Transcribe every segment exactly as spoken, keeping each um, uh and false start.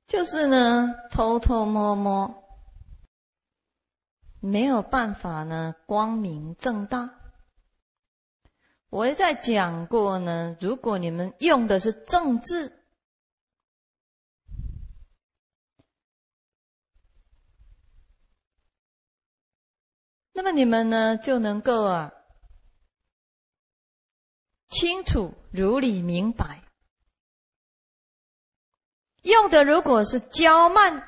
就是呢偷偷摸摸，没有办法呢光明正大。我也在讲过呢，如果你们用的是正字，那么你们呢就能够啊清楚如理明白。用的如果是骄慢，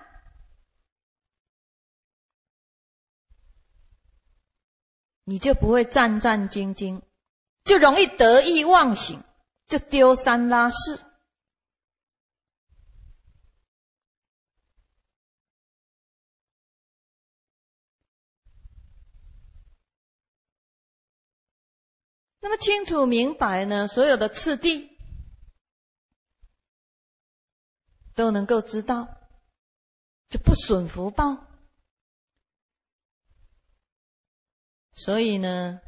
你就不会战战兢兢，就容易得意忘形，就丢三落四。那么清楚明白呢，所有的次第都能够知道，就不损福报。所以呢，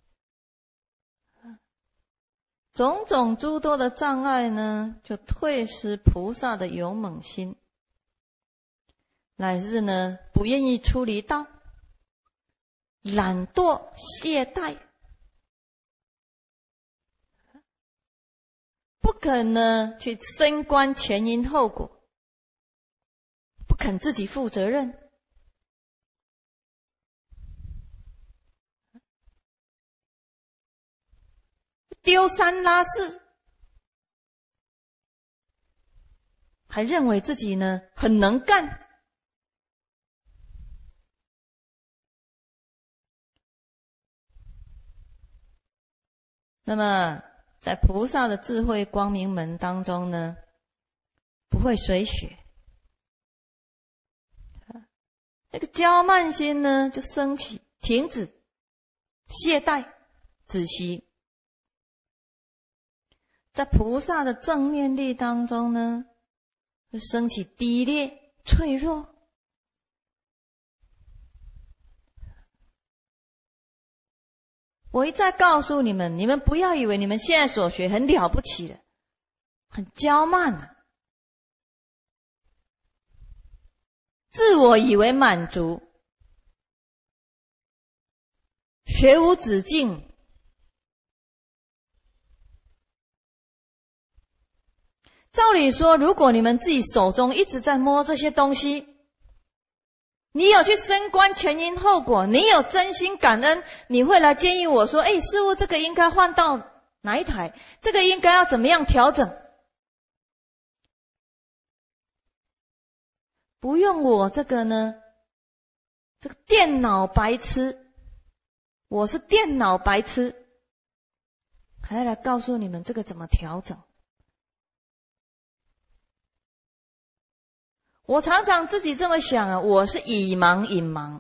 种种诸多的障碍呢，就退失菩萨的勇猛心，乃至呢不愿意出离道，懒惰懈怠，不肯呢去深观前因后果，不肯自己负责任，丢三落四，还认为自己呢很能干。那么在菩萨的智慧光明门当中呢，不会随学，那个骄慢心呢就升起，停止，懈怠，止息。在菩萨的正念力当中呢，就升起低劣、脆弱。我一再告诉你们，你们不要以为你们现在所学很了不起的，很骄慢啊，自我以为满足，学无止境。照理说，如果你们自己手中一直在摸这些东西，你有去深观前因后果，你有真心感恩，你会来建议我说，哎，师父，这个应该换到哪一台，这个应该要怎么样调整。不用我这个呢，这个电脑白痴，我是电脑白痴，还要来告诉你们这个怎么调整。我常常自己这么想啊，我是以盲引盲。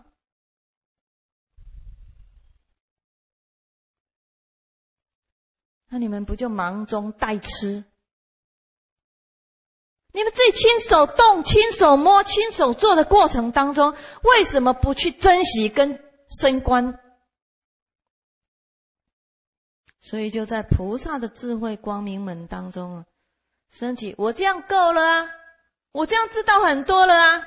那你们不就盲中带痴？你们自己亲手动、亲手摸、亲手做的过程当中，为什么不去珍惜跟深观？所以就在菩萨的智慧光明门当中啊，升起我这样够了啊，我这样知道很多了啊。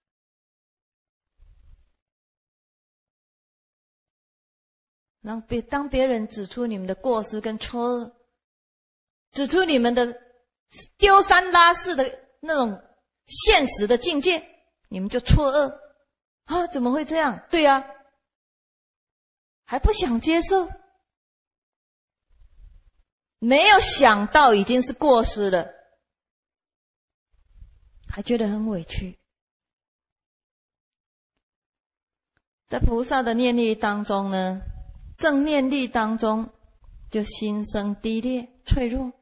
让别当别人指出你们的过失跟错误，指出你们的丢三落四的那种现实的境界，你们就错愕啊，怎么会这样？对啊，还不想接受，没有想到已经是过失了，还觉得很委屈。在菩萨的念力当中呢，正念力当中就心生低劣、脆弱。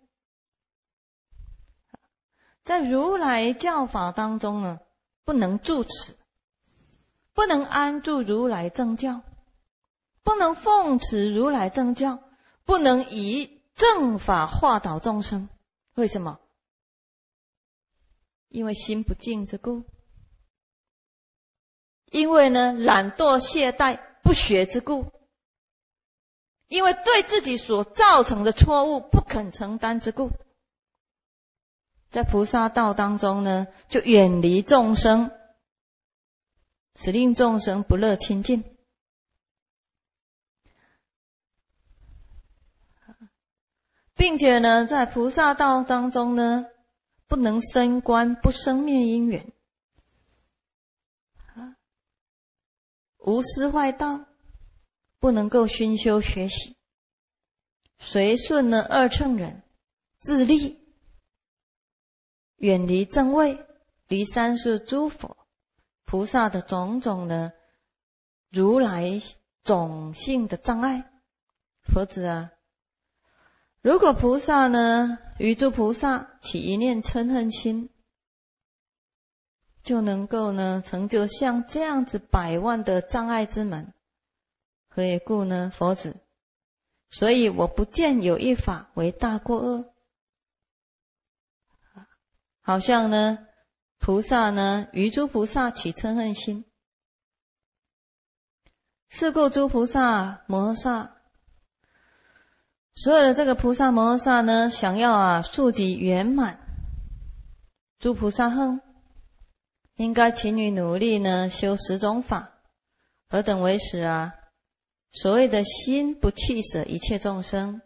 在如来教法当中呢，不能住持，不能安住如来正教，不能奉持如来正教，不能以正法化导众生。为什么？因为心不净之故，因为呢懒惰懈怠不学之故，因为对自己所造成的错误不肯承担之故。 在菩萨道当中呢，就远离众生，使令众生不乐亲近。并且呢，在菩萨道当中呢，不能生观，不生灭因缘，无失坏道，不能够熏修学习，随顺呢二乘人，自利，远离正位，离三世诸佛菩萨的种种呢如来种性的障碍。佛子啊，如果菩萨呢，于诸菩萨起一念嗔恨心，就能够呢成就像这样子百万的障碍之门。何以故呢？佛子，所以我不见有一法为大过恶。好像呢，菩萨呢，于诸菩萨起嗔恨心，是故诸菩萨摩诃萨，所有的这个菩萨摩诃萨呢，想要啊速集圆满诸菩萨行，应该勤于努力呢修十种法。何等为十啊？所谓的心不弃舍一切众生，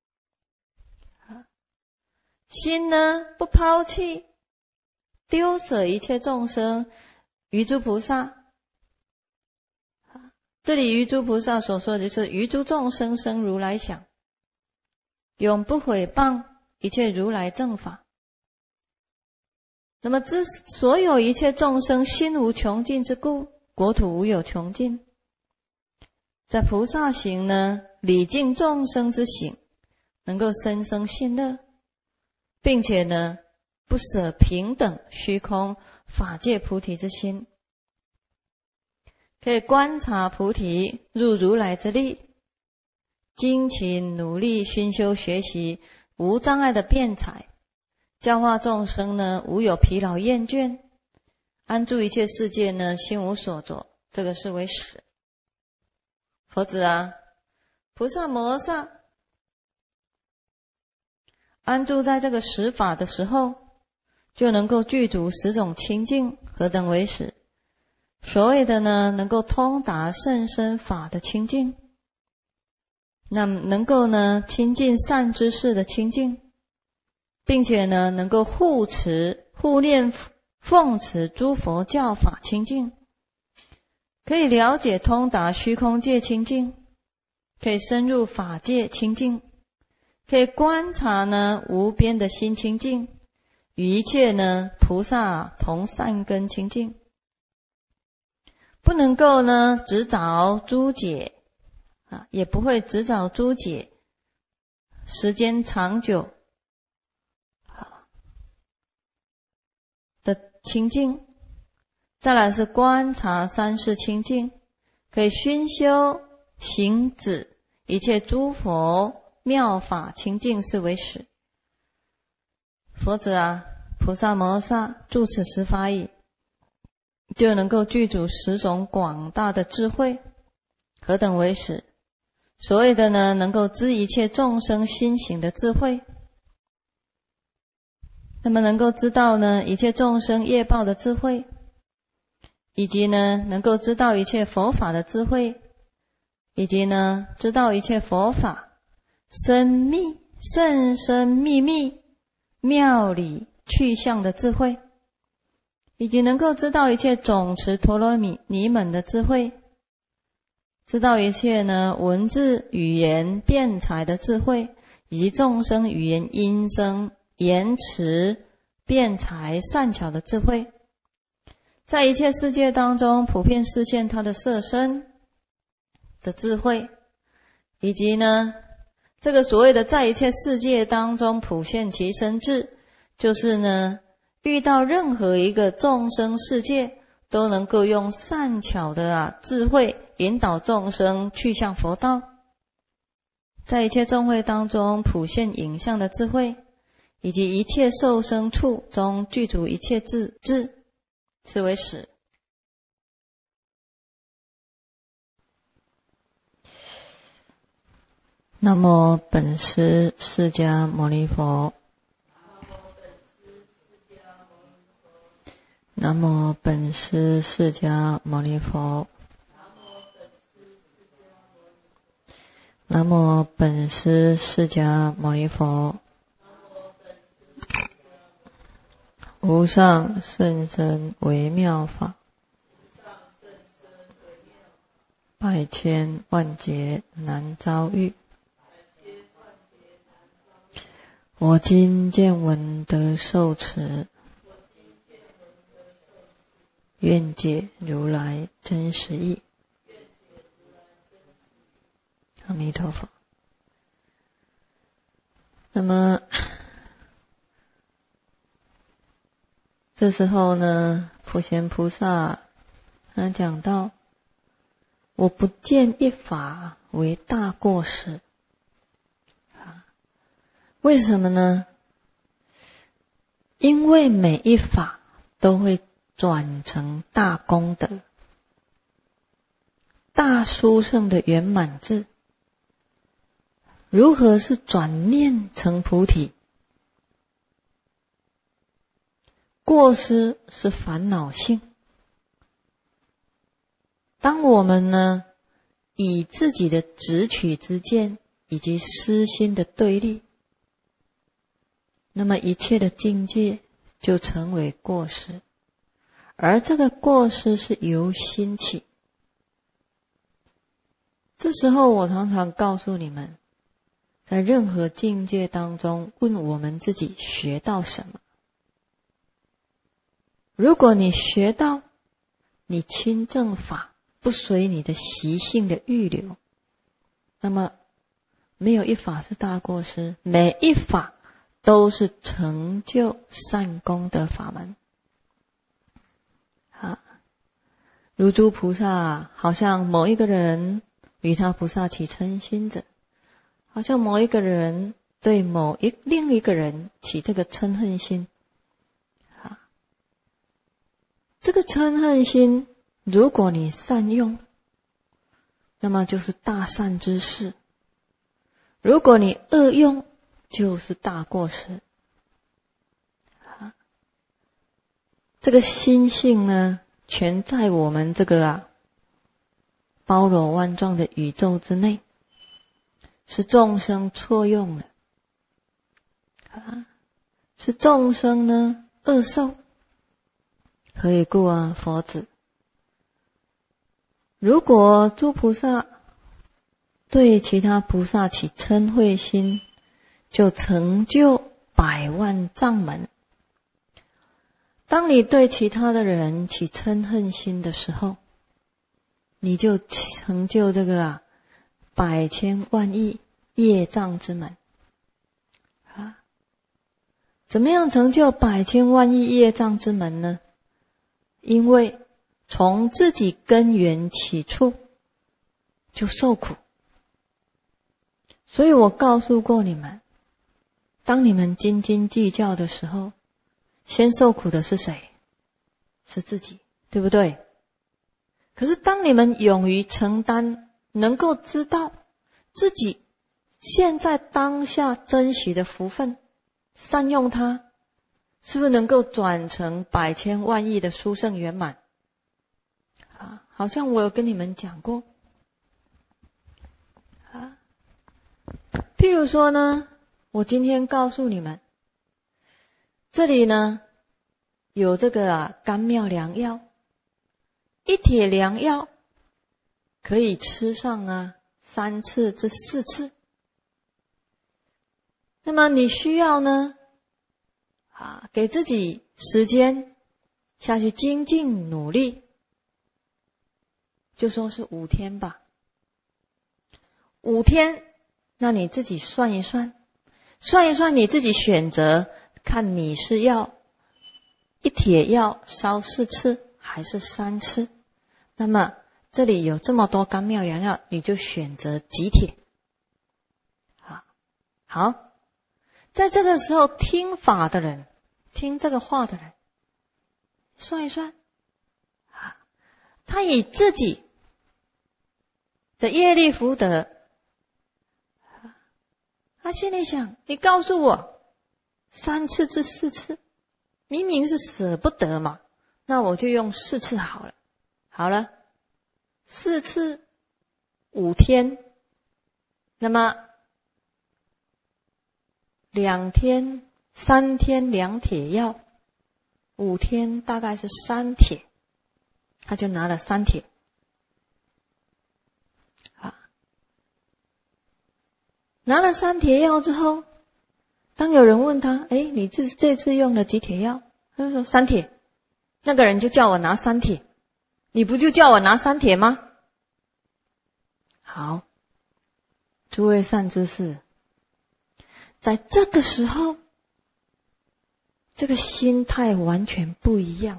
心呢不抛弃丢舍一切众生，于诸菩萨。这里于诸菩萨所说的就是于诸众生生如来想，永不毁谤一切如来正法。那么之所有一切众生心无穷尽之故，国土无有穷尽。在菩萨行呢，礼敬众生之行，能够深生信乐，并且呢不舍平等虚空法界菩提之心，可以观察菩提入如来之力，精勤努力熏修学习无障碍的辩才，教化众生呢无有疲劳厌倦，安住一切世界呢心无所着，这个是为实。佛子啊，菩萨摩诃萨安住在这个十法的时候，就能够具足十种清净。何等为实？所谓的呢，能够通达甚深法的清净，那么能够呢亲近善知识的清净，并且呢能够护持护念奉持诸佛教法清净，可以了解通达虚空界清净，可以深入法界清净，可以观察呢无边的心清净，与一切呢菩萨同善根清净。不能够呢只找诸解啊，也不会只找诸解时间长久的清净。再来是观察三世清净，可以熏修行止一切诸佛妙法清净，是为实。佛子啊，菩萨摩诃萨住此十法已，就能够具足十种广大的智慧。何等为实？所谓的呢，能够知一切众生心行的智慧，那么能够知道呢一切众生业报的智慧，以及呢能够知道一切佛法的智慧，以及呢知道一切佛法深密甚深秘密妙理去向的智慧，以及能够知道一切总持陀罗尼门的智慧，知道一切呢文字语言辩才的智慧，以及众生语言音声言辞辩才善巧的智慧，在一切世界当中普遍示现他的色身的智慧，以及呢这个所谓的在一切世界当中普现其身智，就是呢遇到任何一个众生世界都能够用善巧的啊智慧引导众生去向佛道，在一切众会当中普现影像的智慧，以及一切受生处中具足一切智智，是为实。南无本师释迦牟尼佛。 南无本师释迦牟尼佛。南无本师释迦牟尼佛。无上甚深微妙法，百千万劫难遭遇。我今见闻得受持，愿解如来真实义。阿弥陀佛。那么这时候呢，普贤菩萨他讲到，我不见一法为大过失。为什么呢？因为每一法都会转成大功德、大殊胜的圆满智。如何是转念成菩提？过失是烦恼性。当我们呢，以自己的执取之见以及私心的对立，那么一切的境界就成为过失，而这个过失是由心起。这时候我常常告诉你们，在任何境界当中，问我们自己学到什么。如果你学到你亲正法不随你的习性的预流，那么没有一法是大过失，每一法都是成就善功德法门。啊，如诸菩萨好像某一个人与他菩萨起嗔心者，好像某一个人对某一另一个人起这个嗔恨心。啊，这个嗔恨心如果你善用，那么就是大善之事；如果你恶用，就是大过失。啊，这个心性呢，全在我们这个啊包罗万状的宇宙之内，是众生错用了。啊，是众生呢恶受。何以故啊？佛子，如果诸菩萨对其他菩萨起嗔恚心，就成就百万障门。当你对其他的人起嗔恨心的时候，你就成就这个啊百千万亿业障之门。啊，怎么样成就百千万亿业障之门呢？因为从自己根源起处就受苦。所以我告诉过你们，当你们斤斤计较的时候，先受苦的是谁？是自己，对不对？可是当你们勇于承担，能够知道自己现在当下珍惜的福分，善用它，是不是能够转成百千万亿的殊胜圆满？啊，好像我有跟你们讲过。啊，譬如说呢，我今天告诉你们，这里呢有这个啊甘妙良药，一帖良药可以吃上啊三次至四次。那么你需要呢啊给自己时间下去精进努力，就说是五天吧。五天，那你自己算一算，算一算你自己选择，看你是要一帖药烧四次还是三次。那么这里有这么多甘妙良药，你就选择几帖。好，好，在这个时候听法的人，听这个话的人，算一算，啊，他以自己的业力福德，他心里想，你告诉我三次至四次，明明是舍不得嘛， 那我就用四次好了。好了，四次五天，那么两天三天两帖药，五天大概是三帖，他就拿了三帖。啊，拿了三帖药之后，当有人问他，哎，你这这次用了几帖药？他就说三帖。那个人就叫我拿三帖，你不就叫我拿三帖吗？好，诸位善知识，在这个时候，这个心态完全不一样。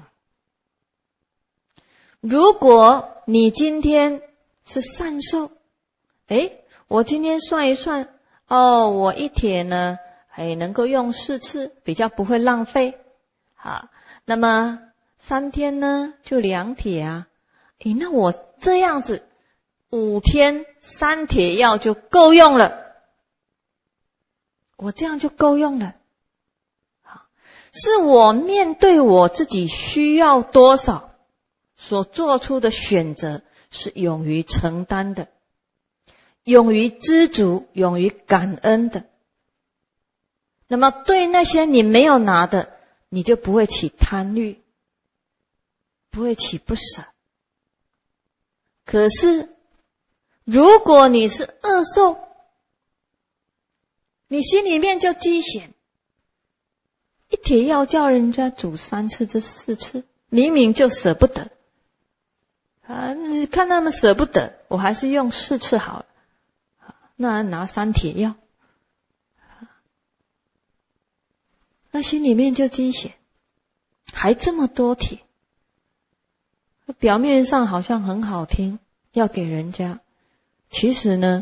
如果你今天是善受，诶，我今天算一算，哦，我一帖呢，诶，能够用四次，比较不会浪费。好，那么三天呢，就两帖啊。诶，那我这样子，五天三帖药就够用了。我这样就够用了。好，是我面对我自己需要多少，所做出的选择是勇于承担的，勇于知足，勇于感恩的。那么对那些你没有拿的，你就不会起贪欲，不会起不舍。可是如果你是恶受，你心里面就积嫌，一帖药叫人家煮三次至四次，明明就舍不得啊！你看他们舍不得，我还是用四次好了，那拿三帖药，那心里面就积嫌，还这么多帖，表面上好像很好听，要给人家，其实呢，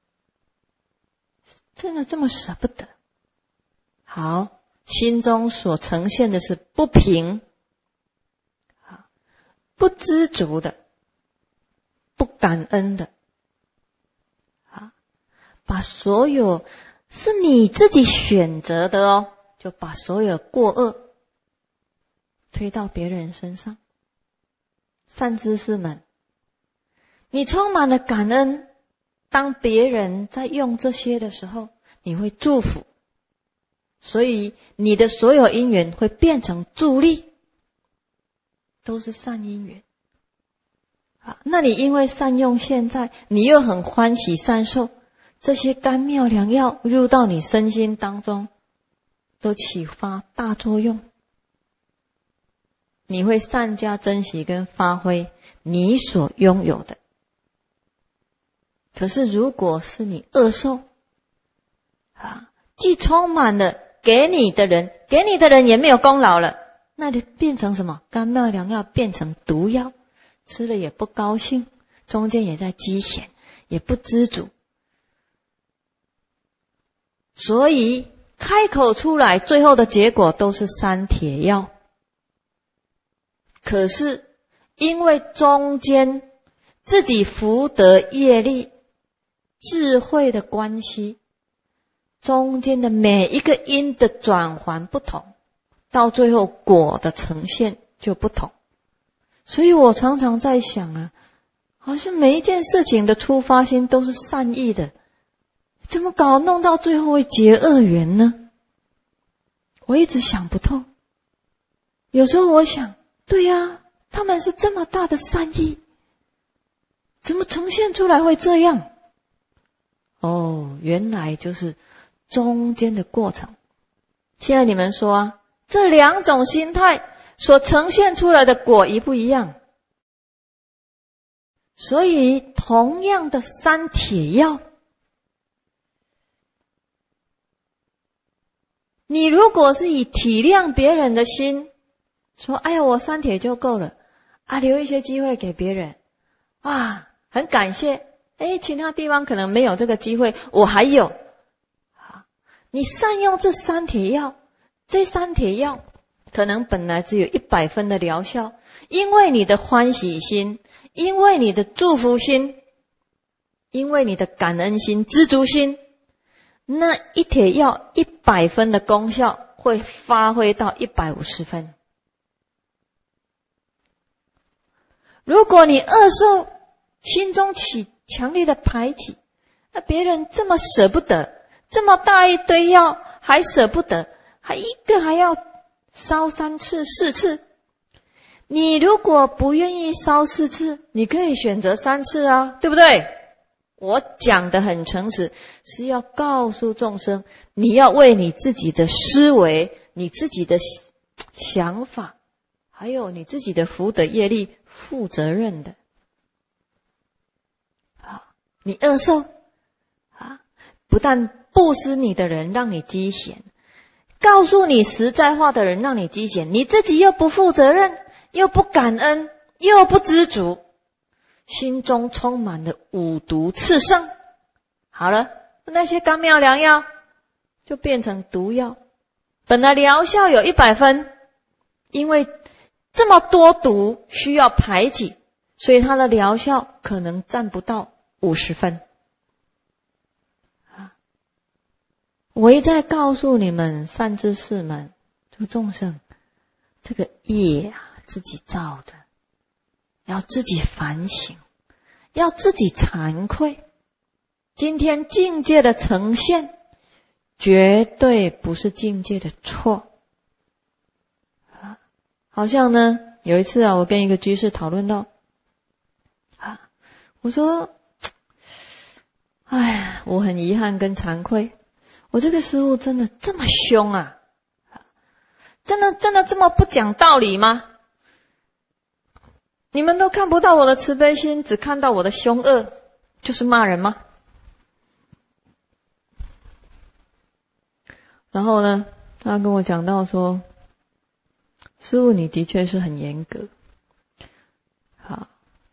真的这么舍不得。好，心中所呈现的是不平，不知足的，不感恩的，把所有是你自己选择的哦，就把所有过恶推到别人身上。善知识们，你充满了感恩，当别人在用这些的时候，你会祝福，所以你的所有因缘会变成助力，都是善因缘。啊，那你因为善用现在，你又很欢喜善受，这些甘妙良药入到你身心当中，都启发大作用。你会善加珍惜跟发挥你所拥有的。可是如果是你恶受，啊，既充满了给你的人，给你的人也没有功劳了，那就变成什么？甘妙良药变成毒药，吃了也不高兴，中间也在积嫌，也不知足。所以开口出来，最后的结果都是三帖药。可是因为中间自己福德业力智慧的关系，中间的每一个因的转环不同，到最后果的呈现就不同。所以我常常在想啊，好像每一件事情的出发心都是善意的，怎么搞弄到最后会结恶缘呢？我一直想不透。有时候我想，对呀，他们是这么大的善意，怎么呈现出来会这样？哦，原来就是中间的过程。现在你们说啊，这两种心态所呈现出来的果一不一样？所以同样的三帖药，你如果是以体谅别人的心，说哎呀我三帖就够了啊，留一些机会给别人啊，很感谢，哎，其他地方可能没有这个机会，我还有。你善用这三帖药，这三帖药可能本来只有一百分的疗效，因为你的欢喜心，因为你的祝福心，因为你的感恩心、知足心，那一帖药一百分的功效会发挥到一百五十分。 如果你恶受，心中起强烈的排挤，那别人这么舍不得，这么大一堆药还舍不得，还一个还要烧三次四次。你如果不愿意烧四次，你可以选择三次啊，对不对？我讲得很诚实，是要告诉众生，你要为你自己的思维，你自己的想法，还有你自己的福德业力负责任的。啊，你恶受啊，不但布施你的人让你积嫌，告诉你实在话的人让你积嫌，你自己又不负责任，又不感恩，又不知足，心中充满了五毒炽盛。好了，那些甘妙良药就变成毒药。本来疗效有一百分，因为这么多毒需要排挤，所以它的疗效可能占不到五十分。我一再告诉你们善知识们，诸众生，这个业啊自己造的，要自己反省，要自己惭愧。今天境界的呈现绝对不是境界的错。好像呢有一次啊，我跟一个居士讨论到啊，我说哎呀，我很遗憾跟惭愧，我这个师父真的这么凶啊，真的真的这么不讲道理吗？你们都看不到我的慈悲心，只看到我的凶恶，就是骂人吗？然后呢他跟我讲到说，师父你的确是很严格。好，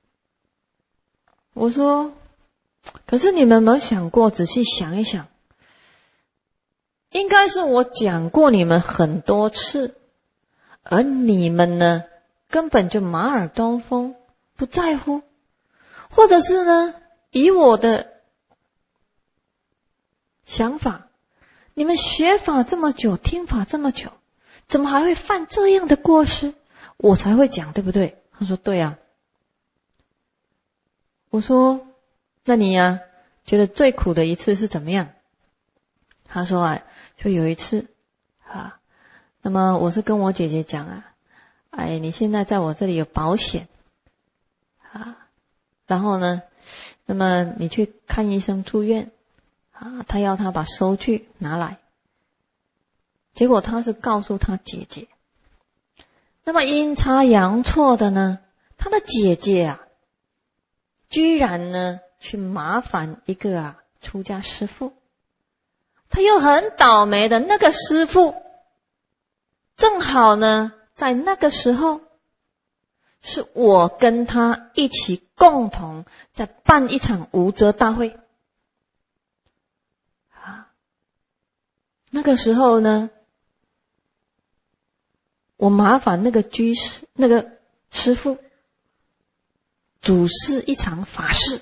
我说可是你们有没有想过，仔细想一想，应该是我讲过你们很多次，而你们呢根本就马耳东风，不在乎，或者是呢以我的想法，你们学法这么久，听法这么久，怎么还会犯这样的过失？我才会讲，对不对？他说对啊。我说那你呀、啊、觉得最苦的一次是怎么样？他说啊，就有一次啊，那么我是跟我姐姐讲啊，哎，你现在在我这里有保险啊，然后呢，那么你去看医生住院啊，他要他把收据拿来，结果他是告诉他姐姐，那么阴差阳错的呢，他的姐姐啊，居然呢去麻烦一个啊出家师父，他又很倒霉的，那个师父正好呢在那个时候是我跟他一起共同在办一场无遮大会啊。那个时候呢，我麻烦那个居士那个师父主持一场法事，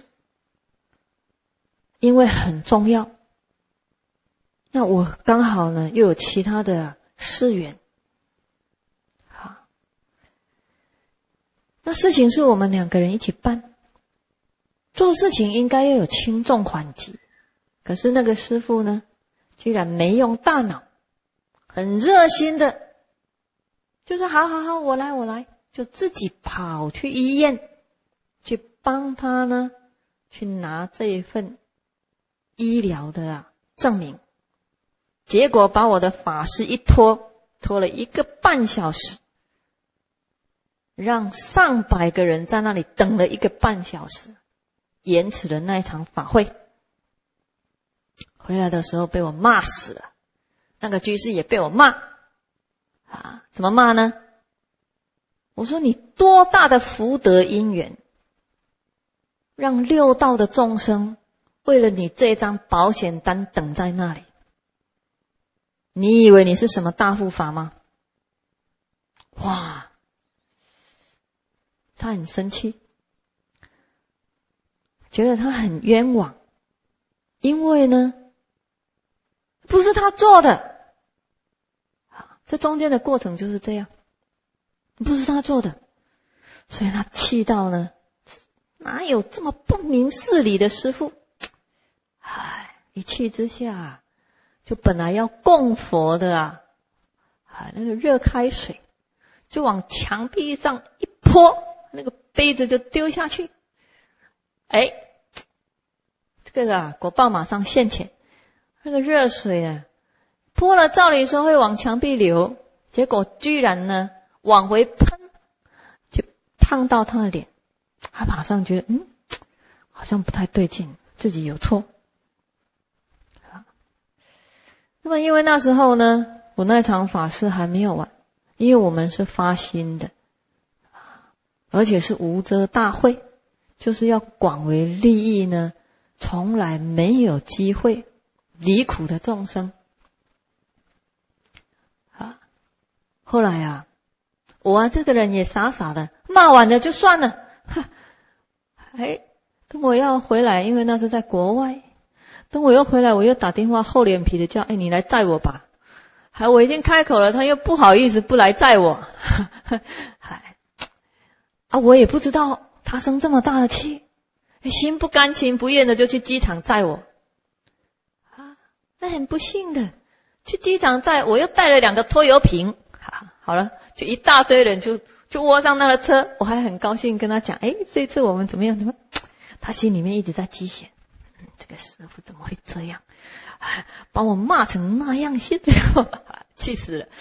因为很重要。那我刚好呢又有其他的事缘，好，那事情是我们两个人一起办，做事情应该要有轻重缓急，可是那个师父呢居然没用大脑，很热心的就说好好好，我来我来，就自己跑去医院去帮他呢去拿这一份医疗的啊证明，结果把我的法事一拖，拖了一个半小时，让上百个人在那里等了一个半小时，延迟了那一场法会。回来的时候被我骂死了，那个居士也被我骂啊，怎么骂呢？我说你多大的福德因缘，让六道的众生为了你这张保险单等在那里，你以为你是什么大护法吗？哇，他很生气，觉得他很冤枉，因为呢不是他做的，这中间的过程就是这样，不是他做的， 所以他气到呢，哪有这么不明事理的师父？唉，一气之下，就本来要供佛的啊，啊那个热开水，就往墙壁上一泼，那个杯子就丢下去。哎，这个啊，果报马上现前。那个热水啊，泼了照理说会往墙壁流，结果居然呢往回喷，就烫到他的脸。他马上觉得嗯，好像不太对劲，自己有错。那么因为那时候呢，我那场法事还没有完，因为我们是发心的，而且是无遮大会，就是要广为利益呢从来没有机会离苦的众生。啊，后来啊，我啊这个人也傻傻的，骂完了就算了。哈，哎，等我要回来，因为那是在国外，等我又回来，我又打电话厚脸皮的叫，哎，你来载我吧。还我已经开口了，他又不好意思不来载我。嗨，啊，我也不知道他生这么大的气，心不甘情不愿的就去机场载我。啊，那很不幸的，去机场载我又带了两个拖油瓶。好，好了，就一大堆人就就窝上那个车，我还很高兴跟他讲，哎，这次我们怎么样怎么样？他心里面一直在积嫌，嗯，这个师父怎么会这样？把我骂成那样，现在气死了。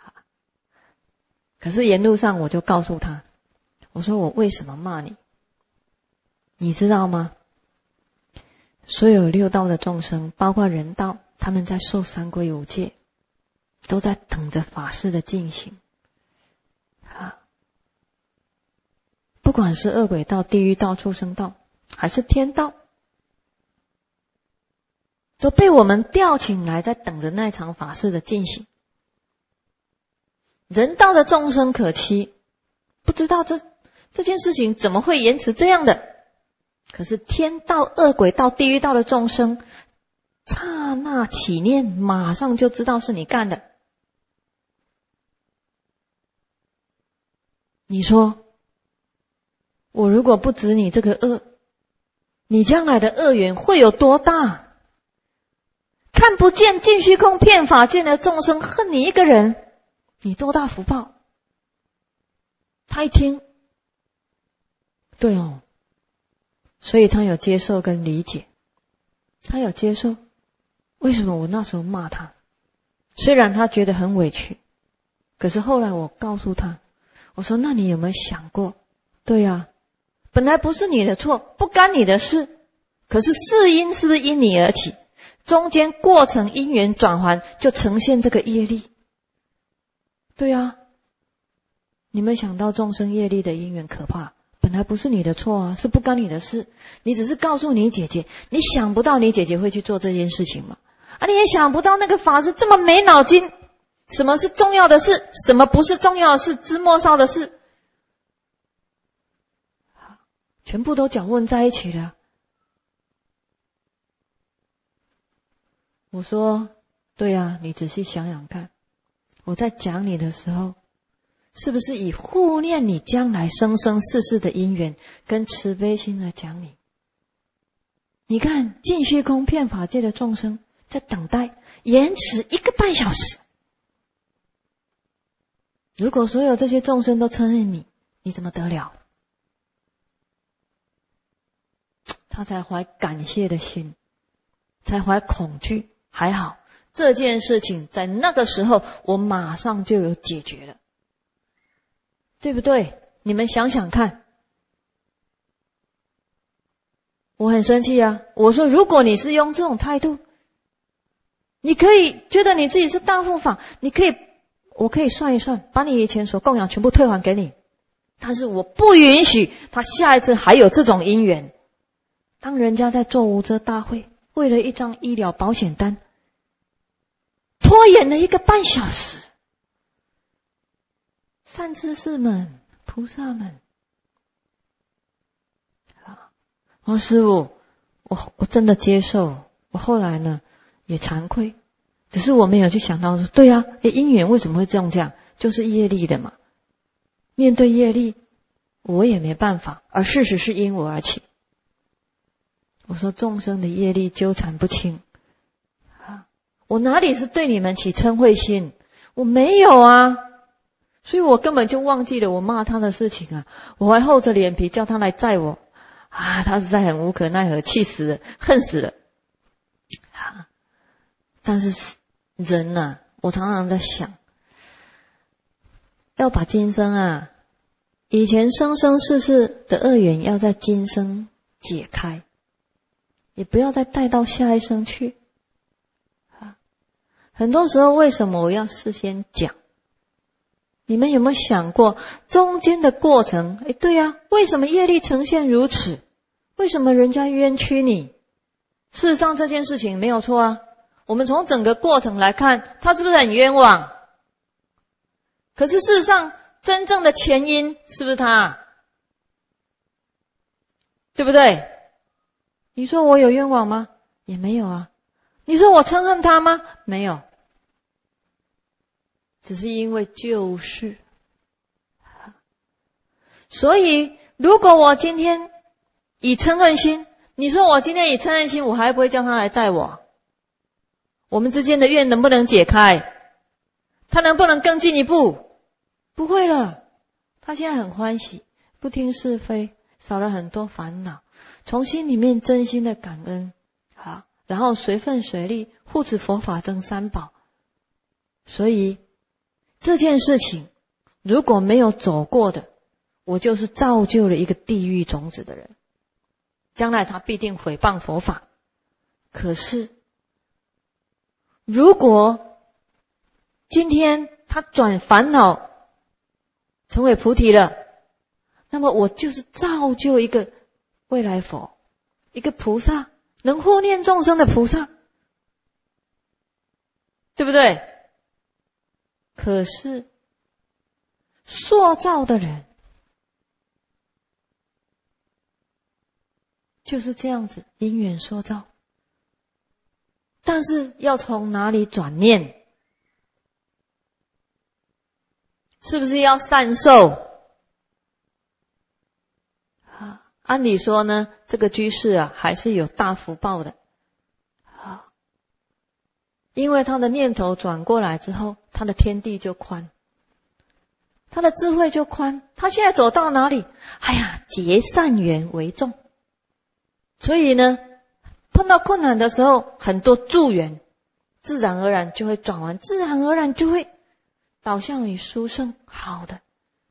可是沿路上我就告诉他，我说我为什么骂你？你知道吗？所有六道的众生，包括人道，他们在受三皈五戒，都在等着法事的进行。啊，不管是恶鬼道、地狱道、畜生道，还是天道，都被我们调请来，在等着那场法事的进行。人道的众生可期，不知道这这件事情怎么会延迟这样的。可是天道、恶鬼道、地狱道的众生，刹那起念，马上就知道是你干的。你说，我如果不止你这个恶，你将来的恶缘会有多大？看不见尽虚空遍法界的众生恨你一个人，你多大福报？他一听，对哦，所以他有接受跟理解，他有接受为什么我那时候骂他。虽然他觉得很委屈，可是后来我告诉他，我说那你有没有想过，对啊，本来不是你的错，不干你的事，可是事因是不是因你而起？中间过程因缘转还，就呈现这个业力。对啊，你们想到众生业力的因缘可怕，本来不是你的错啊，是不干你的事，你只是告诉你姐姐，你想不到你姐姐会去做这件事情嘛？啊，你也想不到那个法师这么没脑筋，什么是重要的事，什么不是重要的事，枝末梢的事，全部都搅混在一起了。我说，对啊，你仔细想想看，我在讲你的时候，是不是以护念你将来生生世世的因缘跟慈悲心来讲你？你看尽虚空遍法界的众生在等待，延迟一个半小时。如果所有这些众生都承认你，你怎么得了？他才怀感谢的心，才怀恐惧。还好这件事情在那个时候我马上就有解决了，对不对？你们想想看，我很生气啊！我说如果你是用这种态度，你可以觉得你自己是大护法，你可以，我可以算一算，把你以前所供养全部退还给你，但是我不允许他下一次还有这种因缘。当人家在做无遮大会，为了一张医疗保险单，拖延了一个半小时。善知识们、菩萨们，哦，师父，我我真的接受。我后来呢也惭愧，只是我没有去想到说，对啊，诶，因缘为什么会这样这样？就是业力的嘛。面对业力， 我也没办法，而事实是因我而起。我说众生的业力纠缠不清啊，我哪里是对你们起嗔恚心？我没有啊，所以我根本就忘记了我骂他的事情啊，我还厚着脸皮叫他来载我啊，他实在很无可奈何，气死了，恨死了啊。但是人啊，我常常在想，要把今生啊，以前生生世世的恶缘要在今生解开，也不要再带到下一生去啊。很多时候为什么我要事先讲？你们有没有想过中间的过程？诶，对啊，为什么业力呈现如此？为什么人家冤屈你？事实上这件事情没有错啊，我们从整个过程来看，他是不是很冤枉？可是事实上真正的前因是不是他？对不对？你说我有冤枉吗？也没有啊。你说我憎恨他吗？没有，只是因为旧事。所以如果我今天以嗔恨心，你说我今天以嗔恨心，我还不会叫他来载我？我们之间的怨能不能解开？他能不能更进一步？不会了，他现在很欢喜，不听是非，少了很多烦恼，从心里面真心的感恩，好，然后随分随力护持佛法僧三宝。所以这件事情如果没有走过的，我就是造就了一个地狱种子的人，将来他必定毁谤佛法。可是如果今天他转烦恼成为菩提了，那么我就是造就一个未来佛，一个菩萨，能护念众生的菩萨，对不对？可是塑造的人就是这样子，因缘塑造。但是要从哪里转念？是不是要善受？啊，按理说呢，这个居士啊，还是有大福报的。啊，因为他的念头转过来之后，他的天地就宽，他的智慧就宽。他现在走到哪里？哎呀，结善缘为重。所以呢，碰到困难的时候，很多助缘，自然而然就会转弯，自然而然就会导向于殊胜。好的，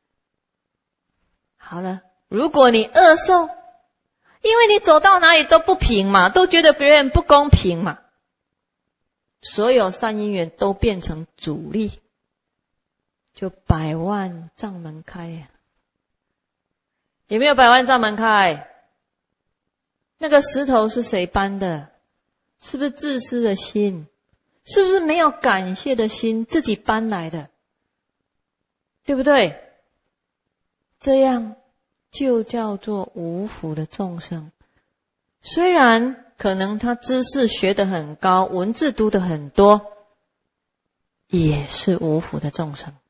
好了，如果你恶受，因为你走到哪里都不平嘛，都觉得别人不公平嘛，所有善因缘都变成阻力，就百万障门开呀、啊。有没有百万障门开？那个石头是谁搬的？是不是自私的心？是不是没有感谢的心自己搬来的？对不对？这样就叫做无福的众生。虽然可能他知识学得很高，文字读得很多，也是无福的众生。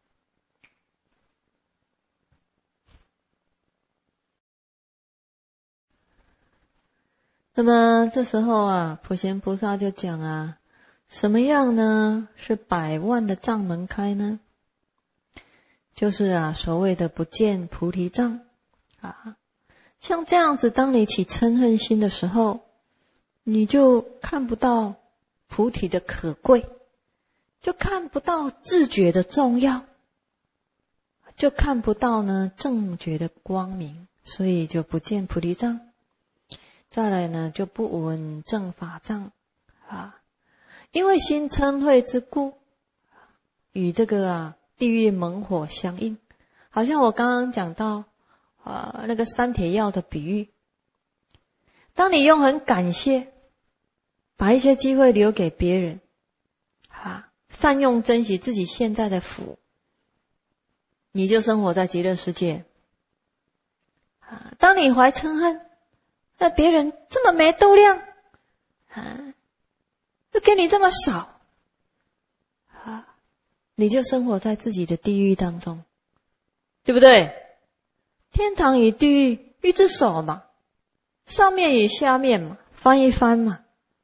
那么这时候啊，普贤菩萨就讲啊，什么样呢是百万的障门开呢？就是啊，所谓的不见菩提障啊。像这样子，当你起嗔恨心的时候，你就看不到菩提的可贵，就看不到自觉的重要，就看不到呢正觉的光明，所以就不见菩提障。再来呢，就不闻正法藏啊，因为心嗔恚之故，与这个啊地狱猛火相应。好像我刚刚讲到啊那个三铁药的比喻，当你用很感谢，把一些机会留给别人啊，善用珍惜自己现在的福，你就生活在极乐世界啊。当你怀嗔恨，那别人这么没度量啊，就给你这么少啊，你就生活在自己的地狱当中，对不对？ 天堂与地狱一只手嘛，上面与下面嘛，翻一翻嘛。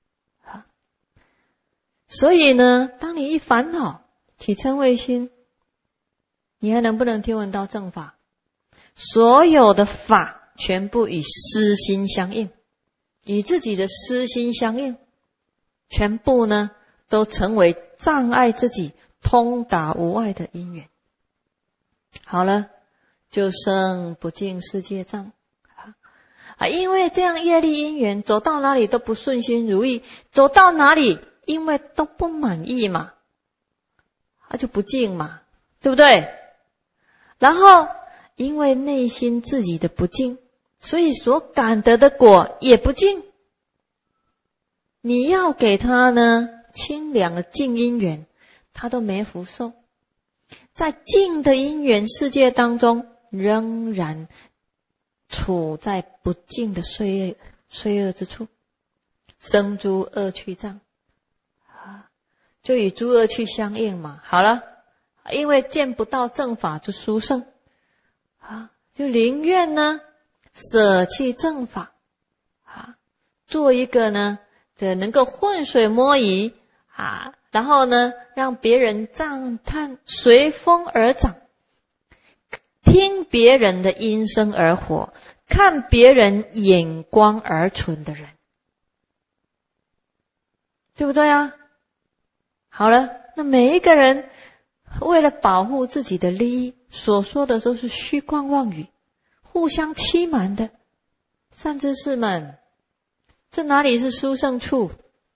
所以呢，当你一烦恼起嗔恚心，你还能不能听闻到正法？所有的法全部与私心相应，与自己的私心相应，全部呢都成为障碍自己通达无碍的因缘。好了，就生不净世界障啊！因为这样业力因缘，走到哪里都不顺心如意，走到哪里因为都不满意嘛，他就不净嘛，对不对？然后因为内心自己的不净，所以所感得的果也不净。你要给他呢清凉的净因缘，他都没福受。在净的因缘世界当中，仍然处在不净的罪恶罪恶之处，生诸恶趣障，就与诸恶趣相应嘛。好了，因为见不到正法之殊胜啊，就宁愿呢舍弃正法啊，做一个呢的能够浑水摸鱼啊，然后呢让别人赞叹，随风而长，听别人的音声而活，看别人眼光而存的人，对不对啊？好了，那每一个人为了保护自己的利益，所说的都是虚妄妄语，互相欺瞒的。善知识们，这哪里是殊胜处？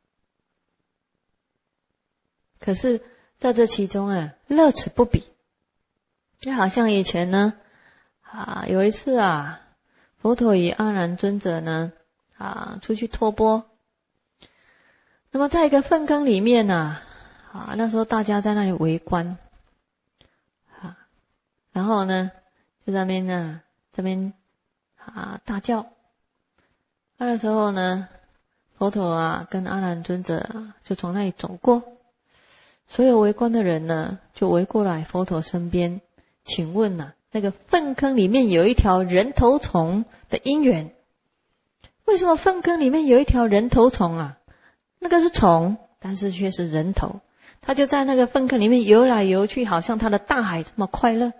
可是在这其中啊，乐此不彼。就好像以前呢啊，有一次啊，佛陀与阿难尊者呢啊出去托钵，那么在一个粪坑里面呢啊，那时候大家在那里围观啊，然后呢就在那边呢这边啊大叫。那时候呢，佛陀啊跟阿难尊者啊就从那里走过，所有围观的人呢就围过来佛陀身边，请问啊，那个粪坑里面有一条人头虫的因缘，为什么粪坑里面有一条人头虫啊？那个是虫，但是却是人头，他就在那个粪坑里面游来游去，好像他的大海这么快乐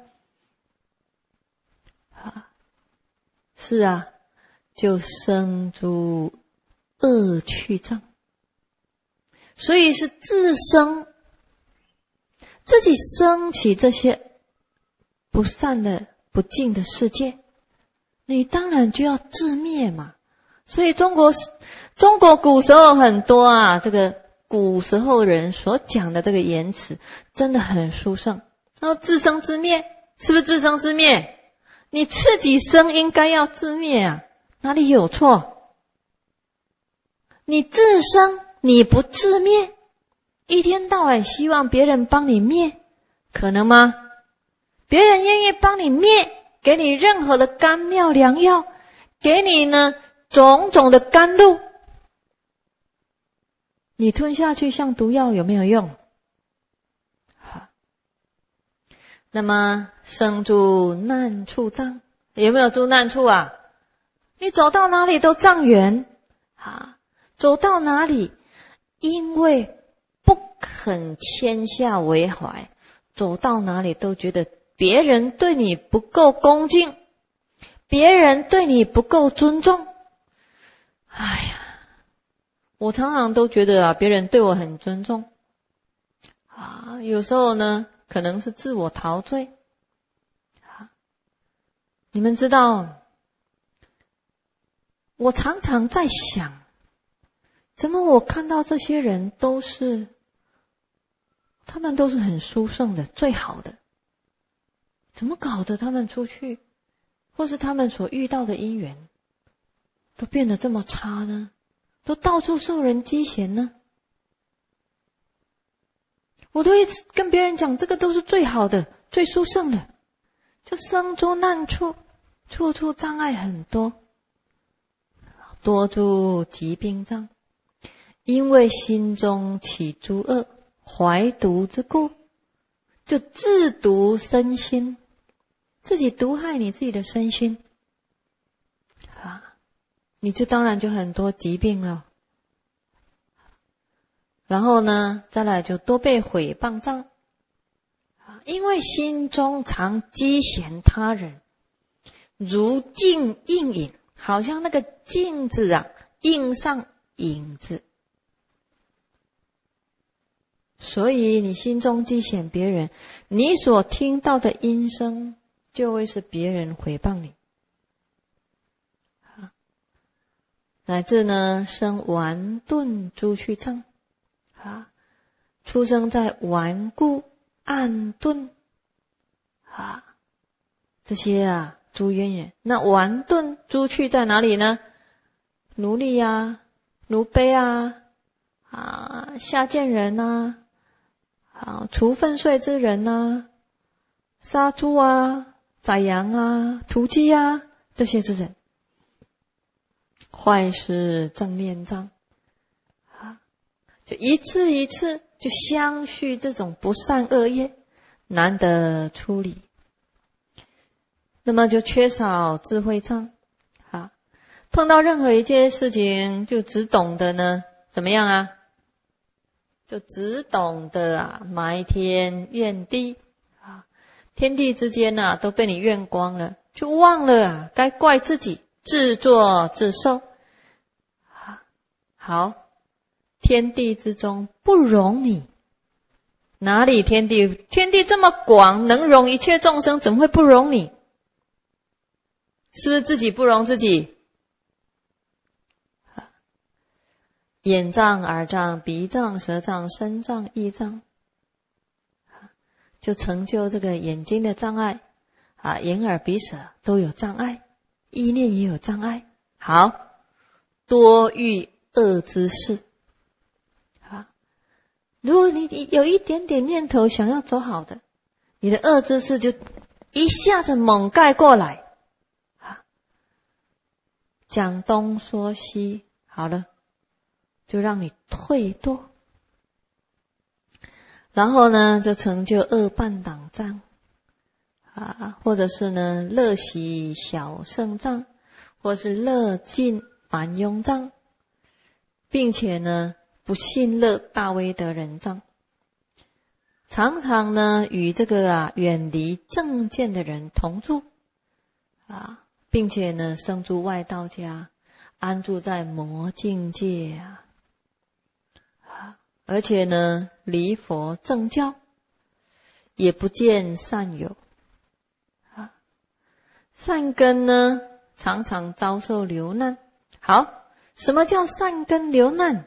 啊！是啊，就生诸恶趣障，所以是自生，自己生起这些不善的不净的世界，你当然就要自灭嘛。所以中国中国古时候很多啊，这个古时候人所讲的这个言辞真的很殊胜。然后自生自灭，是不是自生自灭？你自己生应该要自灭啊，哪里有错？你自生你不自灭，一天到晚希望别人帮你灭，可能吗？别人愿意帮你灭，给你任何的甘妙良药，给你呢种种的甘露，你吞下去像毒药，有没有用？好，那么生诸难处障，有没有诸难处啊？你走到哪里都障缘啊，走到哪里因为不肯谦下为怀，走到哪里都觉得别人对你不够恭敬，别人对你不够尊重。哎呀，我常常都觉得啊，别人对我很尊重啊，有时候呢可能是自我陶醉啊。你们知道，我常常在想，怎么我看到这些人都是他们都是很殊胜的，最好的，怎么搞得他们出去或是他们所遇到的因缘都变得这么差呢？都到处受人讥嫌呢？我都一直跟别人讲，这个都是最好的，最殊胜的，就生诸难处，处处障碍很多，多诸疾病障，因为心中起诸恶，怀毒之故，就自毒身心自己毒害你自己的身心啊，你就当然就很多疾病了。然后呢，再来就多被毁谤障，因为心中常讥嫌他人，如镜映影，好像那个镜子啊，映上影子。所以你心中讥嫌别人，你所听到的音声就会是别人毁谤你。乃至呢，生顽钝诸趣障啊，出生在顽固暗钝啊，这些啊诸渊源。那顽钝诸趣在哪里呢？奴隶啊，奴婢啊，啊下贱人啊，啊除粪碎之人啊，杀猪啊，宰羊啊，屠鸡啊，这些之人。坏事正念障啊，就一次一次就相续这种不善恶业，难得出离，那么就缺少智慧障啊。碰到任何一件事情，就只懂得呢怎么样啊？就只懂得啊埋天怨地啊，天地之间啊都被你怨光了，就忘了啊该怪自己，自作自受。好，天地之中不容你，哪里天地？天地这么广，能容一切众生，怎么会不容你？是不是自己不容自己？眼障、耳障、鼻障、舌障、身障、意障，就成就这个眼睛的障碍啊，眼耳鼻舌都有障碍，意念也有障碍。好，多欲恶之事啊！如果你有一点点念头想要走好的，你的恶之事就一下子猛盖过来啊！讲东说西，好了，就让你退堕，然后呢，就成就恶伴党障啊，或者是呢乐喜小胜障，或是乐尽凡庸障。并且呢，不信乐大威德人障，常常呢与这个啊远离正见的人同住啊，并且呢生诸外道家，安住在魔境界啊，啊而且呢离佛正教，也不见善友啊，善根呢常常遭受流难。好。什么叫善根流难？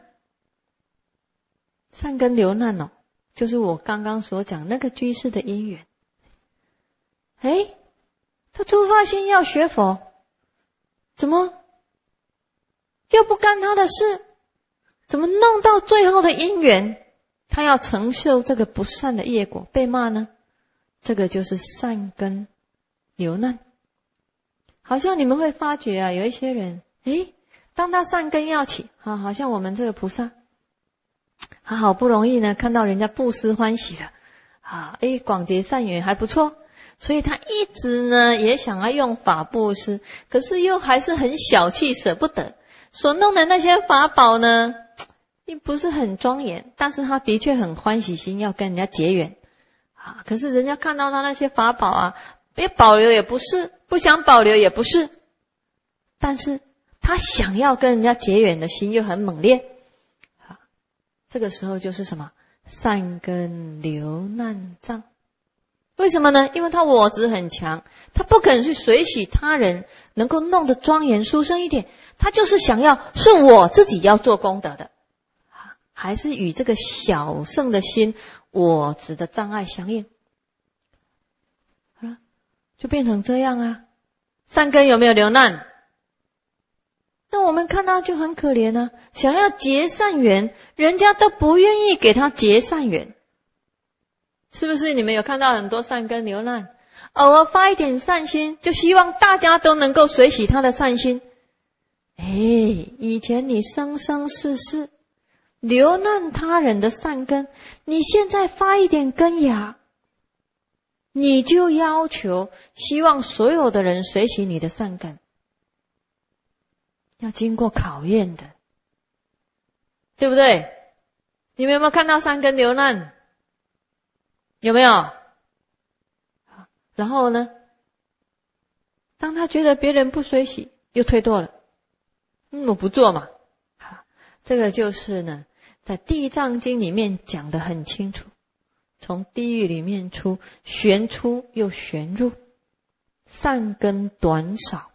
善根流难哦，就是我刚刚所讲那个居士的因缘。诶，他出发心要学佛，怎么又不干他的事？怎么弄到最后的因缘，他要承受这个不善的业果，被骂呢？这个就是善根流难。好像你们会发觉啊，有一些人，诶，当他善根要起啊，好像我们这个菩萨，他好不容易呢看到人家布施欢喜了啊，诶，广结善缘还不错，所以他一直呢也想要用法布施，可是又还是很小气，舍不得，所弄的那些法宝呢，并不是很庄严，但是他的确很欢喜心要跟人家结缘啊，可是人家看到他那些法宝啊，别保留也不是，不想保留也不是，但是他想要跟人家结缘的心又很猛烈，这个时候就是什么？善根流难障。为什么呢？因为他我执很强，他不肯去随喜他人能够弄得庄严殊胜一点，他就是想要是我自己要做功德的，还是与这个小圣的心我执的障碍相应，好了，就变成这样啊。善根有没有流难？那我们看到就很可怜啊，想要结善缘，人家都不愿意给他结善缘，是不是？你们有看到很多善根流难，偶尔发一点善心，就希望大家都能够随喜他的善心。哎，以前你生生世世流难他人的善根，你现在发一点根芽， 你就要求希望所有的人随喜你的善根，要经过考验的，对不对？你们有没有看到善根流难？有没有？然后呢，当他觉得别人不随喜，又退堕了。嗯，我不做嘛。好，这个就是呢，在地藏经里面讲得很清楚，从地狱里面出，旋出又旋入，善根短少，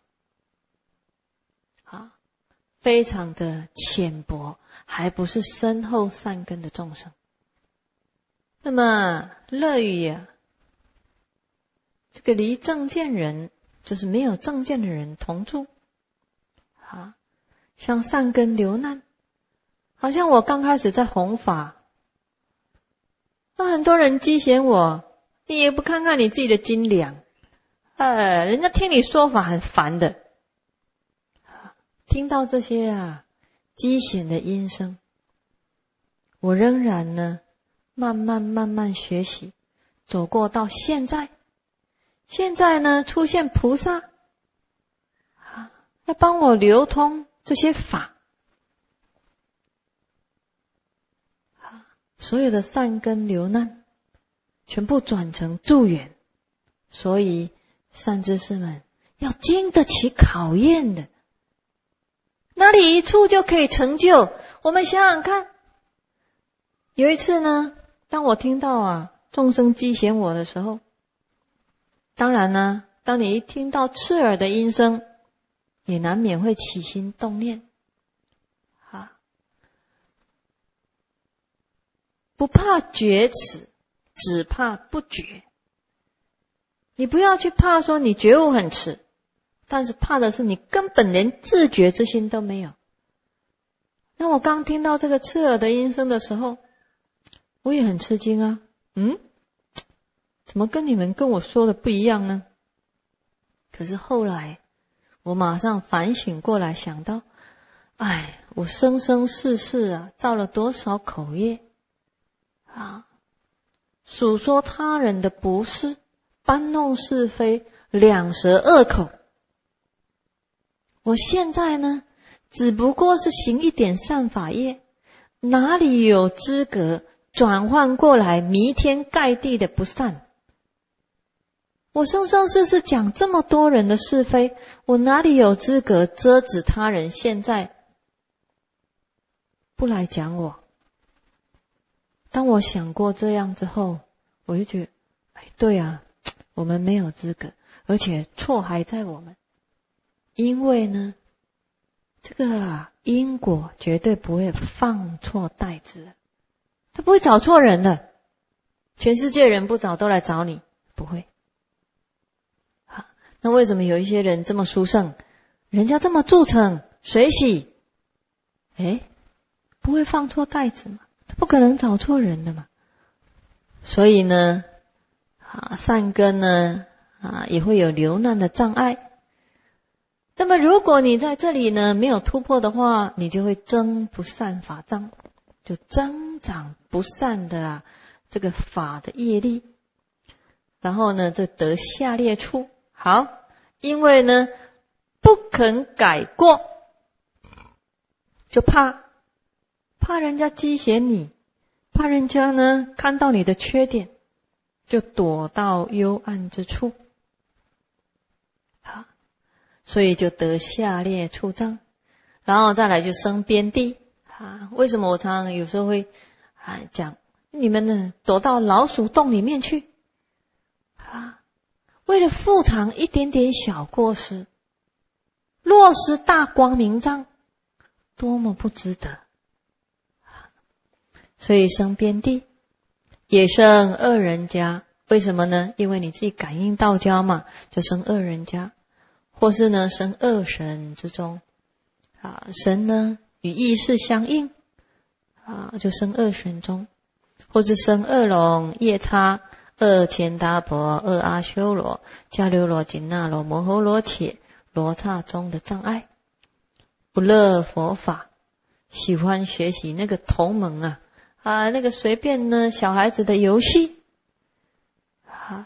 啊，非常的浅薄，还不是深厚善根的众生。那么乐语呀、啊，这个离正见人，就是没有正见的人同住，啊，像善根流难，好像我刚开始在弘法，那很多人讥嫌我，你也不看看你自己的斤两，呃，人家听你说法很烦的。听到这些啊讥嫌的音声，我仍然呢慢慢慢慢学习，走过到现在。现在呢出现菩萨，啊，要帮我流通这些法，啊，所有的善根流难，全部转成助缘。所以善知识们要经得起考验的，哪里一处就可以成就？我们想想看，有一次呢，当我听到啊众生讥嫌我的时候，当然呢，当你一听到刺耳的音声，也难免会起心动念，啊，不怕觉耻，只怕不觉。你不要去怕说你觉悟很迟，但是怕的是你根本连自觉之心都没有。那我刚听到这个刺耳的音声的时候，我也很吃惊啊，嗯，怎么跟你们跟我说的不一样呢？可是后来我马上反省过来，想到，哎，我生生世世啊造了多少口业啊，数说他人的不是，搬弄是非，两舌恶口。我现在呢只不过是行一点善法业，哪里有资格转换过来弥天盖地的不善？我生生世世讲这么多人的是非，我哪里有资格遮止他人现在不来讲我？当我想过这样之后，我就觉得，哎，对啊，我们没有资格，而且错还在我们。因为呢，这个啊因果绝对不会放错袋子，他不会找错人的。全世界人不找都来找你，不会。好，那为什么有一些人这么殊胜，人家这么著称随喜，诶，不会放错袋子嘛？他不可能找错人的嘛。所以呢，啊，善根呢，啊，也会有流难的障碍。那么如果你在这里呢没有突破的话，你就会增不善法障，就增长不善的啊这个法的业力，然后呢这得下列处。好，因为呢不肯改过，就怕怕人家讥嫌你，怕人家呢看到你的缺点，就躲到幽暗之处。好，所以就得下列处障，然后再来就生边地啊。为什么我常常有时候会啊讲，你们呢躲到老鼠洞里面去啊？为了复偿一点点小过失，落实大光明障，多么不值得！所以生边地，也生恶人家。为什么呢？因为你自己感应道交嘛，就生恶人家。或是呢生恶神之中啊，神呢与意识相应啊，就生恶神中。或是生恶龙、夜叉、恶乾达婆、恶阿修罗、迦留罗、紧那罗、摩诃罗伽、罗刹中的障碍。不乐佛法，喜欢学习那个同盟啊啊，那个随便呢小孩子的游戏啊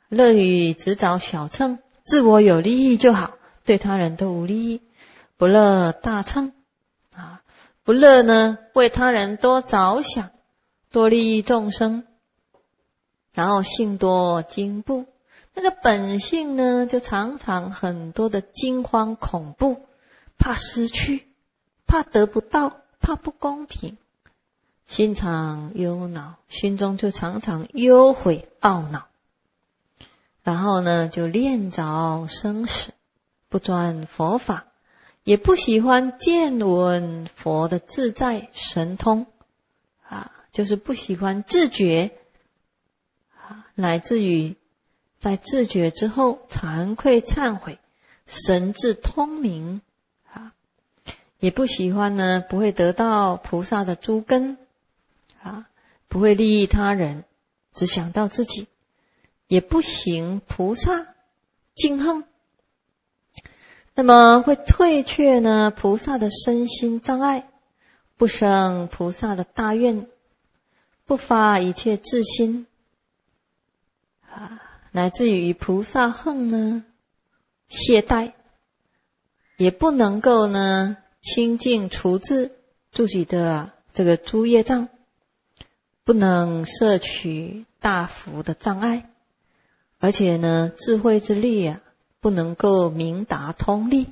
乐于只找小乘，自我有利益就好，对他人都无利益。不乐大乘啊，不乐呢为他人多着想，多利益众生，然后性多惊怖，那个本性呢就常常很多的惊慌恐怖，怕失去，怕得不到，怕不公平，心常忧恼，心中就常常忧悔懊恼，然后呢就恋着生死，不专佛法，也不喜欢见闻佛的自在神通啊，就是不喜欢自觉啊，乃至于在自觉之后惭愧忏悔，神智通明啊，也不喜欢呢不会得到菩萨的诸根啊，不会利益他人，只想到自己，也不行菩萨敬恨，那么会退却呢菩萨的身心障碍，不生菩萨的大愿，不发一切智心啊，乃至于菩萨恨呢懈怠，也不能够呢清净除自自己的这个诸业障，不能摄取大福的障碍，而且呢智慧之力啊不能够明达通利，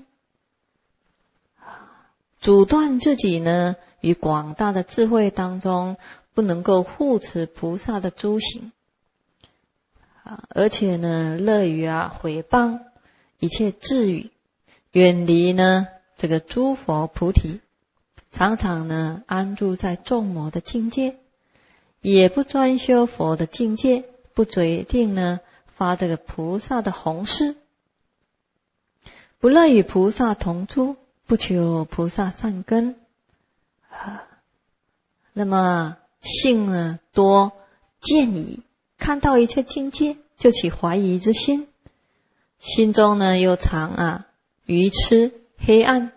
阻断自己呢于广大的智慧当中不能够护持菩萨的诸行，而且呢乐于啊毁谤一切智语，远离呢这个诸佛菩提，常常呢安住在众魔的境界，也不专修佛的境界，不决定呢发这个菩萨的弘誓，不乐与菩萨同住，不求菩萨善根啊，那么性呢多见疑，看到一切境界就起怀疑之心，心中呢又常啊愚痴黑暗，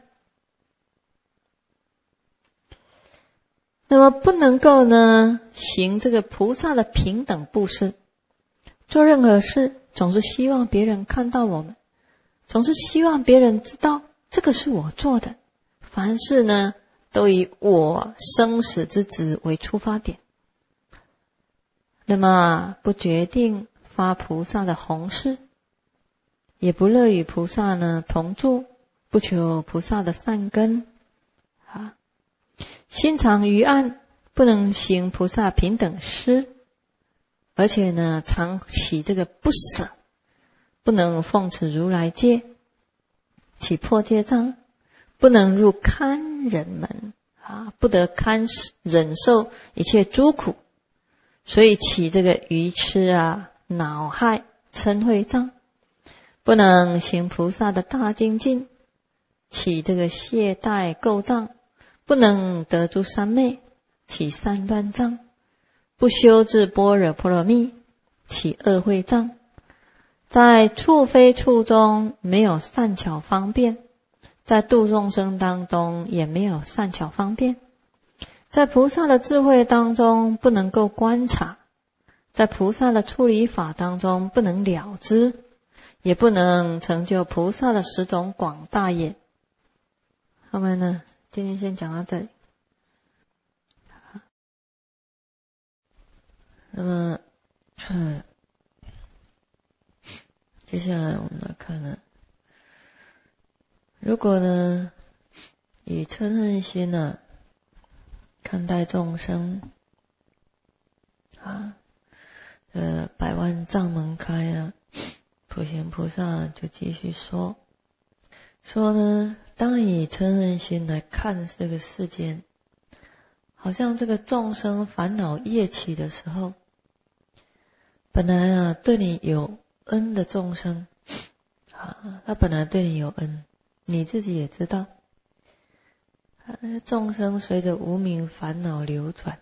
那么不能够呢行这个菩萨的平等布施，做任何事总是希望别人看到我们，总是希望别人知道这个是我做的，凡事呢都以我生死之执为出发点，那么不决定发菩萨的弘誓，也不乐与菩萨呢同住，不求菩萨的善根啊，心常愚暗，不能行菩萨平等施，而且呢常起这个不舍，不能奉持如来戒，起破戒障，不能入堪忍门啊，不得堪忍受一切诸苦，所以起这个愚痴啊恼害嗔恚障，不能行菩萨的大精进，起这个懈怠垢障，不能得诸三昧，起散乱障，不修治般若波罗蜜，起恶慧障，在处非处中没有善巧方便，在度众生当中也没有善巧方便，在菩萨的智慧当中不能够观察，在菩萨的处理法当中不能了知，也不能成就菩萨的十种广大业。好，我们呢今天先讲到这里。那么嗯接下来我们来看呢，如果呢以嗔恨心呢、啊、看待众生啊，呃百万障门开啊，普贤菩萨就继续说说呢，当以嗔恨心来看这个世间，好像这个众生烦恼业起的时候，本来啊对你有恩的众生啊，他本来对你有恩，你自己也知道，众生随着无明烦恼流转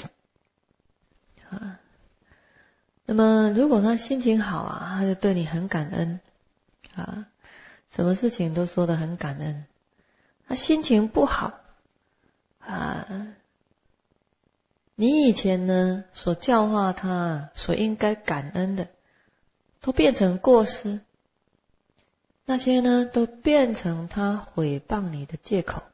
啊，那么如果他心情好啊，他就对你很感恩啊，什么事情都说得很感恩。他心情不好啊，你以前呢所教化他所应该感恩的都变成过失，那些呢都变成他毁谤你的借口。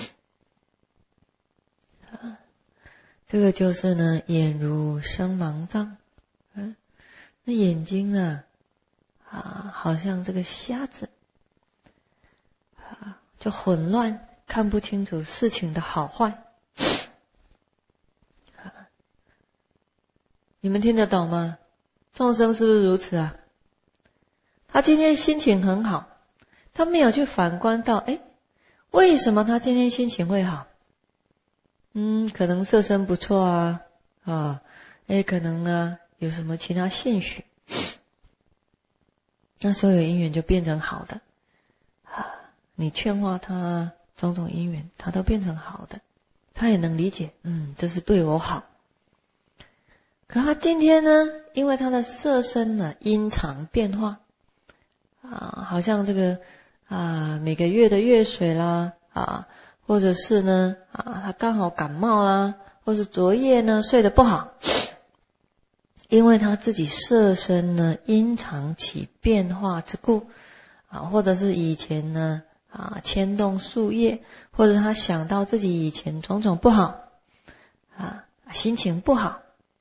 啊，这个就是呢眼如生盲障。嗯，那眼睛呢啊，好像这个瞎子啊，就混乱，看不清楚事情的好坏。啊，你们听得懂吗？众生是不是如此啊？他今天心情很好，他没有去反观到，哎，为什么他今天心情会好？嗯，可能色身不错啊，啊，哎，可能啊有什么其他兴许，那所有因缘就变成好的啊。你劝化他种种因缘，他都变成好的，他也能理解，嗯，这是对我好。可他今天呢，因为他的色身呢阴常变化啊，好像这个啊每个月的月水啦啊，或者是呢啊他刚好感冒啦，或是昨夜呢睡得不好，因为他自己色身呢阴常起变化之故啊，或者是以前呢啊牵动树叶，或者他想到自己以前种种不好啊，心情不好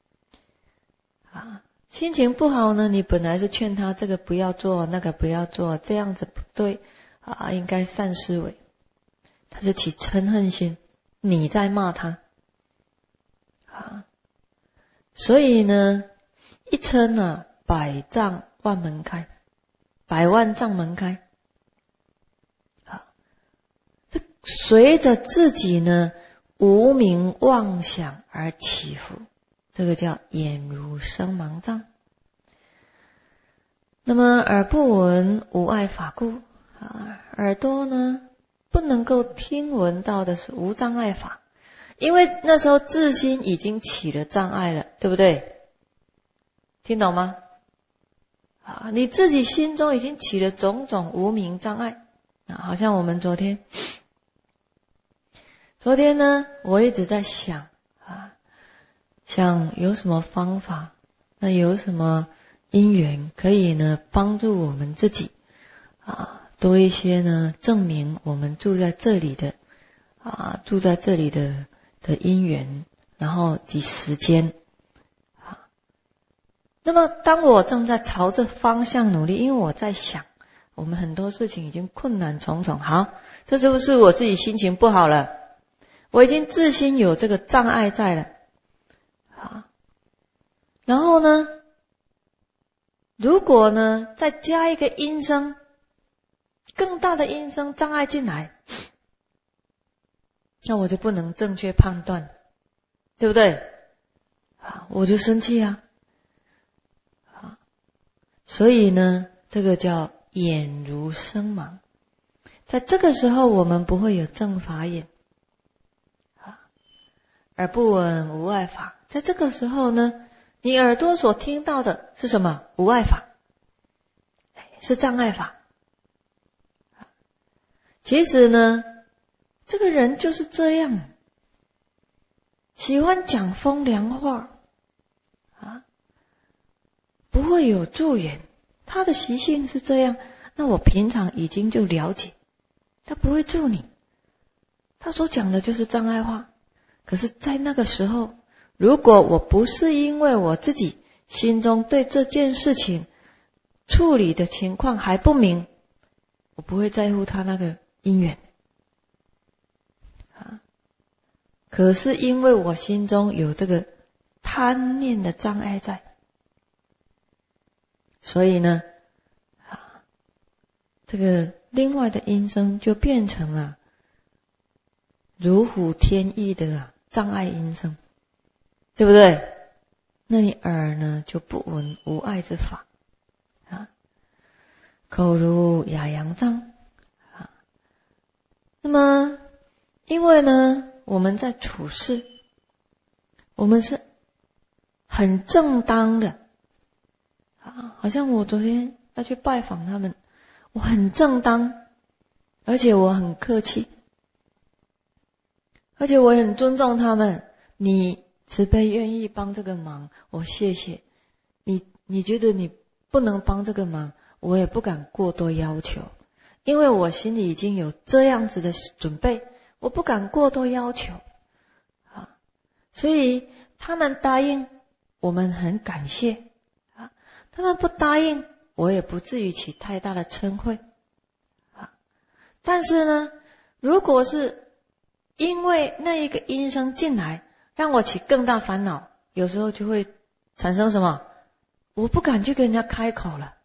啊，心情不好呢，你本来是劝他这个不要做，那个不要做，这样子不对啊，应该善思维，他就起嗔恨心，你在骂他啊。所以呢，一嗔啊，百障万门开，百万障门开啊。这随着自己呢无明妄想而起伏，这个叫眼如生盲障。那么耳不闻无碍法故啊，耳朵呢不能够听闻到的是无障碍法，因为那时候自心已经起了障碍了，对不对？听懂吗？啊，你自己心中已经起了种种无明障碍啊，好像我们昨天，昨天呢，我一直在想啊，想有什么方法，那有什么因缘可以呢帮助我们自己啊多一些呢证明我们住在这里的啊住在这里的的因缘，然后及时间啊。那么当我正在朝着方向努力，因为我在想我们很多事情已经困难重重，好，这是不是我自己心情不好了？我已经自心有这个障碍在了啊。然后呢，如果呢再加一个因声，更大的因声障碍进来，那我就不能正确判断，对不对？啊，我就生气啊！啊，所以呢，这个叫眼如生盲。在这个时候，我们不会有正法眼，啊，耳不闻无碍法。在这个时候呢，你耳朵所听到的是什么？无碍法，是障碍法。其实呢，这个人就是这样，喜欢讲风凉话啊，不会有助缘，他的习性是这样。那我平常已经就了解，他不会助你，他所讲的就是障碍话。可是在那个时候，如果我不是因为我自己心中对这件事情处理的情况还不明，我不会在乎他那个因缘啊。可是因为我心中有这个贪念的障碍在，所以呢啊，这个另外的音声就变成了如虎添翼的啊障碍音声，对不对？那你耳呢就不闻无碍之法啊，口如哑羊障啊。那么因为呢我们在处事，我们是很正当的啊，好像我昨天要去拜访他们，我很正当，而且我很客气，而且我也很尊重他们。你慈悲愿意帮这个忙，我谢谢你。你觉得你不能帮这个忙，我也不敢过多要求，因为我心里已经有这样子的准备，我不敢过多要求啊。所以他们答应，我们很感谢啊；他们不答应，我也不至于起太大的嗔恚啊。但是呢，如果是因为那一个因生进来，让我起更大烦恼，有时候就会产生什么？我不敢去跟人家开口了。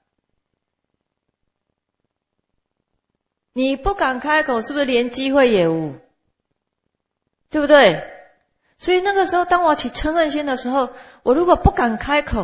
你不敢开口，是不是连机会也无？对不对？所以那个时候，当我起嗔恨心的时候，我如果不敢开口，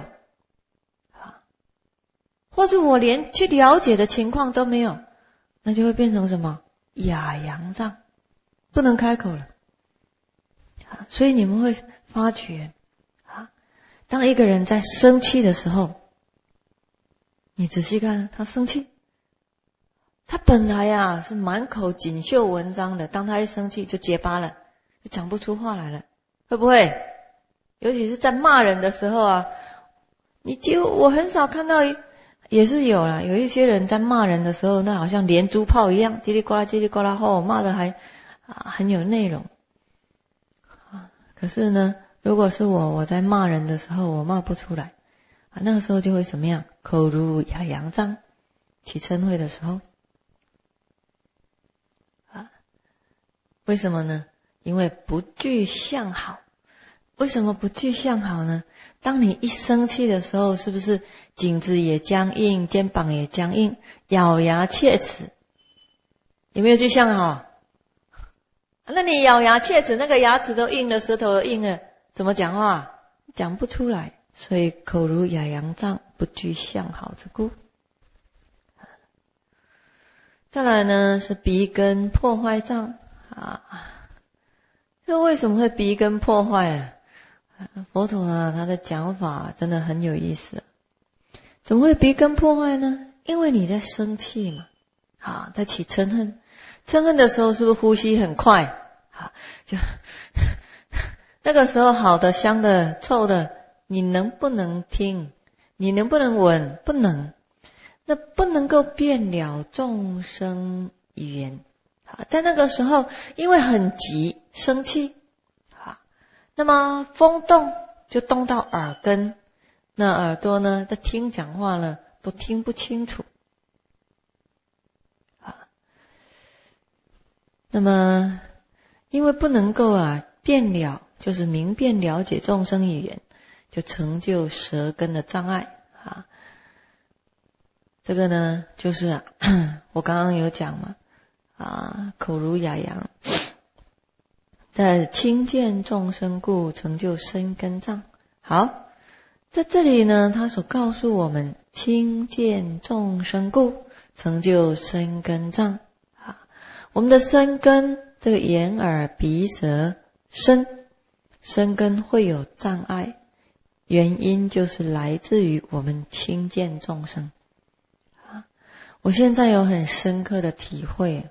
或是我连去了解的情况都没有，那就会变成什么？哑洋藏，不能开口了。所以你们会发觉啊，当一个人在生气的时候，你仔细看他生气，他本来啊是满口锦绣文章的，当他一生气就结巴了，就讲不出话来了，会不会？尤其是在骂人的时候啊，你就我很少看到，也是有啦，有一些人在骂人的时候，那好像连珠炮一样，叽里呱啦叽里呱啦后，骂的还啊很有内容啊。可是呢，如果是我，我在骂人的时候，我骂不出来啊，那个时候就会什么样？口如哑洋藏，起嗔恚的时候啊。为什么呢？因为不具相好。为什么不具相好呢？当你一生气的时候，是不是颈子也僵硬，肩膀也僵硬，咬牙切齿？有没有具相好？那你咬牙切齿，那个牙齿都硬了，舌头都硬了，怎么讲话？讲不出来。所以口如哑洋藏，不具相好之故。再来呢，是鼻根破坏障啊。这为什么会鼻根破坏啊？佛陀啊，他的讲法真的很有意思。怎么会鼻根破坏呢？因为你在生气嘛，啊，在起嗔恨。嗔恨的时候，是不是呼吸很快？啊，就那个时候，好的、香的、臭的，你能不能听？你能不能闻？不能。那不能够辩了众生语言。啊，在那个时候，因为很急，生气。那么风动就动到耳根，那耳朵呢，在听讲话呢，都听不清楚啊。那么因为不能够啊辨了，就是明辨了解众生语言，就成就舌根的障碍啊。这个呢，就是啊，我刚刚有讲嘛，啊，口如哑洋。在亲见众生故，成就身根障。好，在这里呢，他所告诉我们，亲见众生故，成就身根障。啊，我们的身根，这个眼耳鼻舌身，身根会有障碍，原因就是来自于我们亲见众生。啊，我现在有很深刻的体会。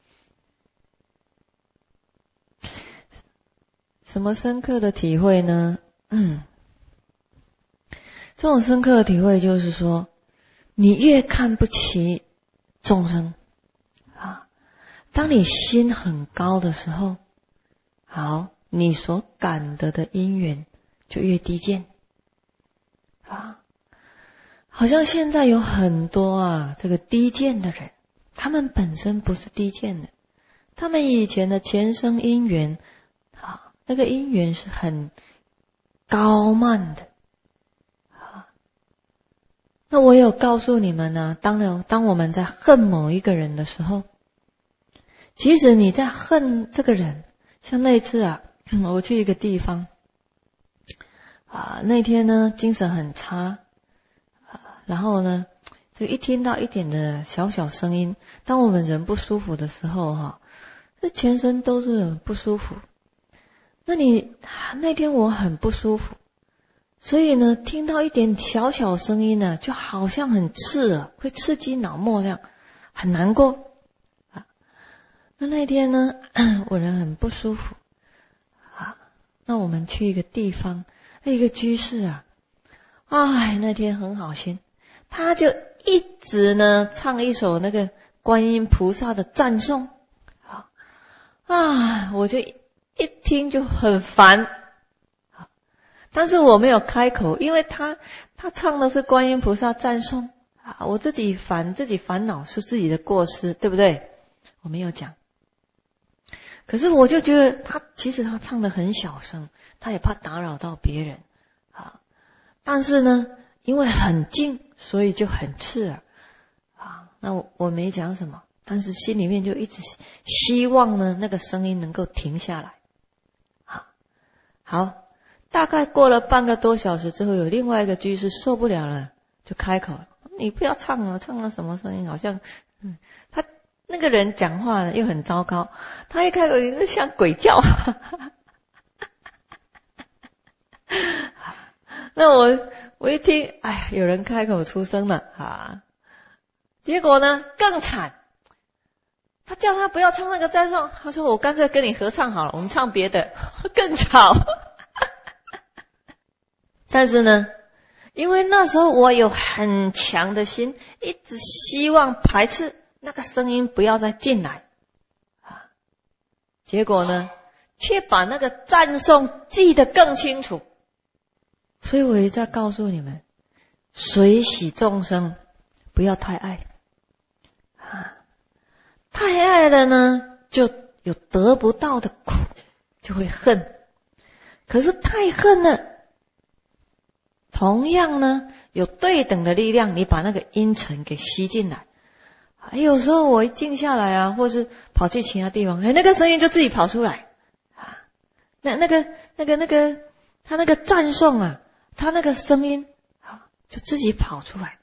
什么深刻的体会呢？嗯，这种深刻的体会就是说，你越看不起众生啊，当你心很高的时候，好，你所感得的因缘就越低贱啊。好像现在有很多啊，这个低贱的人，他们本身不是低贱的，他们以前的前生因缘啊。那个因缘是很高慢的啊。那我有告诉你们呢，当然当我们在恨某一个人的时候，即使你在恨这个人，像那一次啊，我去一个地方啊，那天呢精神很差啊，然后呢就一听到一点的小小声音，当我们人不舒服的时候哈，这全身都是不舒服。那你那天我很不舒服，所以呢，听到一点小小声音呢，就好像很刺耳，会刺激脑膜这样，很难过啊。那那天呢，我人很不舒服啊。那我们去一个地方，一个居士啊，哎，那天很好心， 他就一直呢唱一首那个观音菩萨的赞颂，啊，我就一听就很烦，但是我没有开口，因为他他唱的是观音菩萨赞颂啊，我自己烦自己烦恼是自己的过失，对不对？我没有讲。可是我就觉得他其实他唱得很小声，他也怕打扰到别人啊。但是呢，因为很近，所以就很刺耳啊。那我我没讲什么，但是心里面就一直希望呢那个声音能够停下来啊。好，大概过了半个多小时之后，有另外一个居士受不了了，就开口了：“你不要唱了，唱了什么声音？好像……嗯，他。”那个人讲话呢又很糟糕，他一开口就像鬼叫。那我我一听，哎，有人开口出声了啊！结果呢更惨，他叫他不要唱那个赞颂，他说我干脆跟你合唱好了，我们唱别的，更吵。但是呢，因为那时候我有很强的心，一直希望排斥那个声音不要再进来啊！结果呢，却把那个赞颂记得更清楚。所以我也在告诉你们，随喜众生，不要太爱啊！太爱了呢，就有得不到的苦，就会恨。可是太恨了，同样呢，有对等的力量，你把那个阴沉给吸进来。有时候我一静下来啊，或是跑去其他地方，哎，那个声音就自己跑出来啊。那那个那个那个他那个赞颂啊，他那个声音啊，就自己跑出来。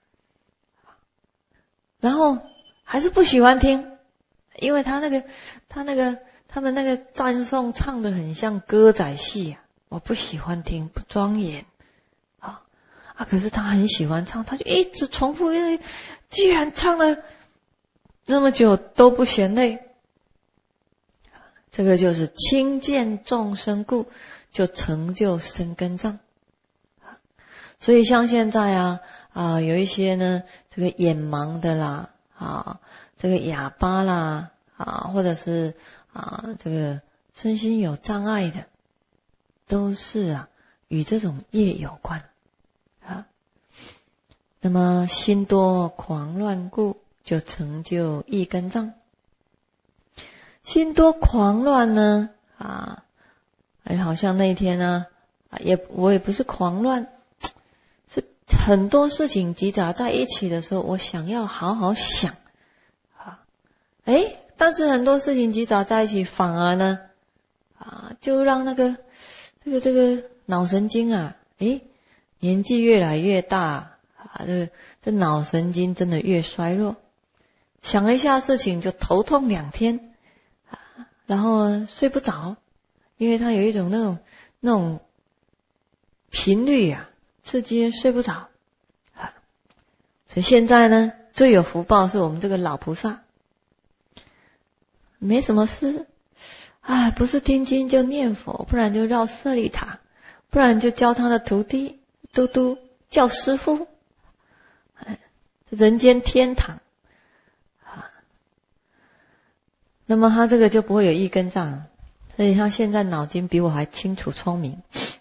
然后还是不喜欢听，因为他那个他那个他们那个赞颂唱得很像歌仔戏啊，我不喜欢听，不庄严啊啊！可是他很喜欢唱，他就一直重复，因为居然唱了那么久都不嫌累，这个就是亲见众生故，就成就生根障。所以像现在啊啊有一些呢，这个眼盲的啦啊，这个哑巴啦啊，或者是啊这个身心有障碍的，都是啊与这种业有关啊。那么心多狂乱故，就成就意根障。心多狂乱呢啊，哎，好像那天呢、啊，也我也不是狂乱，是很多事情集杂在一起的时候，我想要好好想啊，哎，但是很多事情集杂在一起，反而呢啊，就让那个这个这个脑神经啊，哎，年纪越来越大啊，这这脑神经真的越衰弱。想一下事情就头痛两天，然后睡不着，因为他有一种那种那种频率啊，刺激睡不着啊。所以现在呢，最有福报是我们这个老菩萨，没什么事啊，不是听经就念佛，不然就绕舍利塔，不然就教他的徒弟嘟嘟叫师父，人间天堂。那么他这个就不会有意根障，所以他现在脑筋比我还清楚聪明。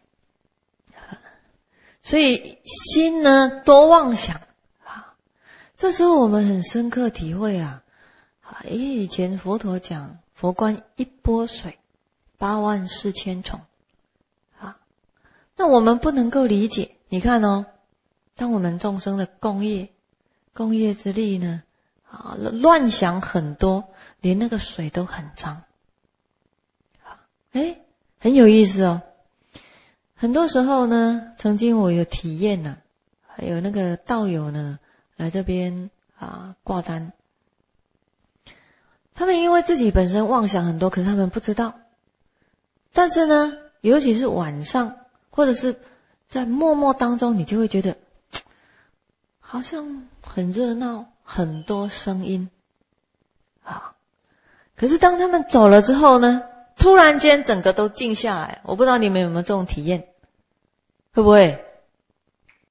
所以心呢多妄想啊，这时候我们很深刻体会啊，因为以前佛陀讲佛观一波水，八万四千虫啊，那我们不能够理解。你看哦，当我们众生的共业共业之力呢啊，乱想很多，连那个水都很脏。哎，很有意思哦。很多时候呢，曾经我有体验呢、啊，还有那个道友呢来这边啊挂单，他们因为自己本身妄想很多，可是他们不知道。但是呢，尤其是晚上或者是在默默当中，你就会觉得好像很热闹，很多声音啊。可是当他们走了之后呢，突然间整个都静下来。我不知道你们有没有这种体验，会不会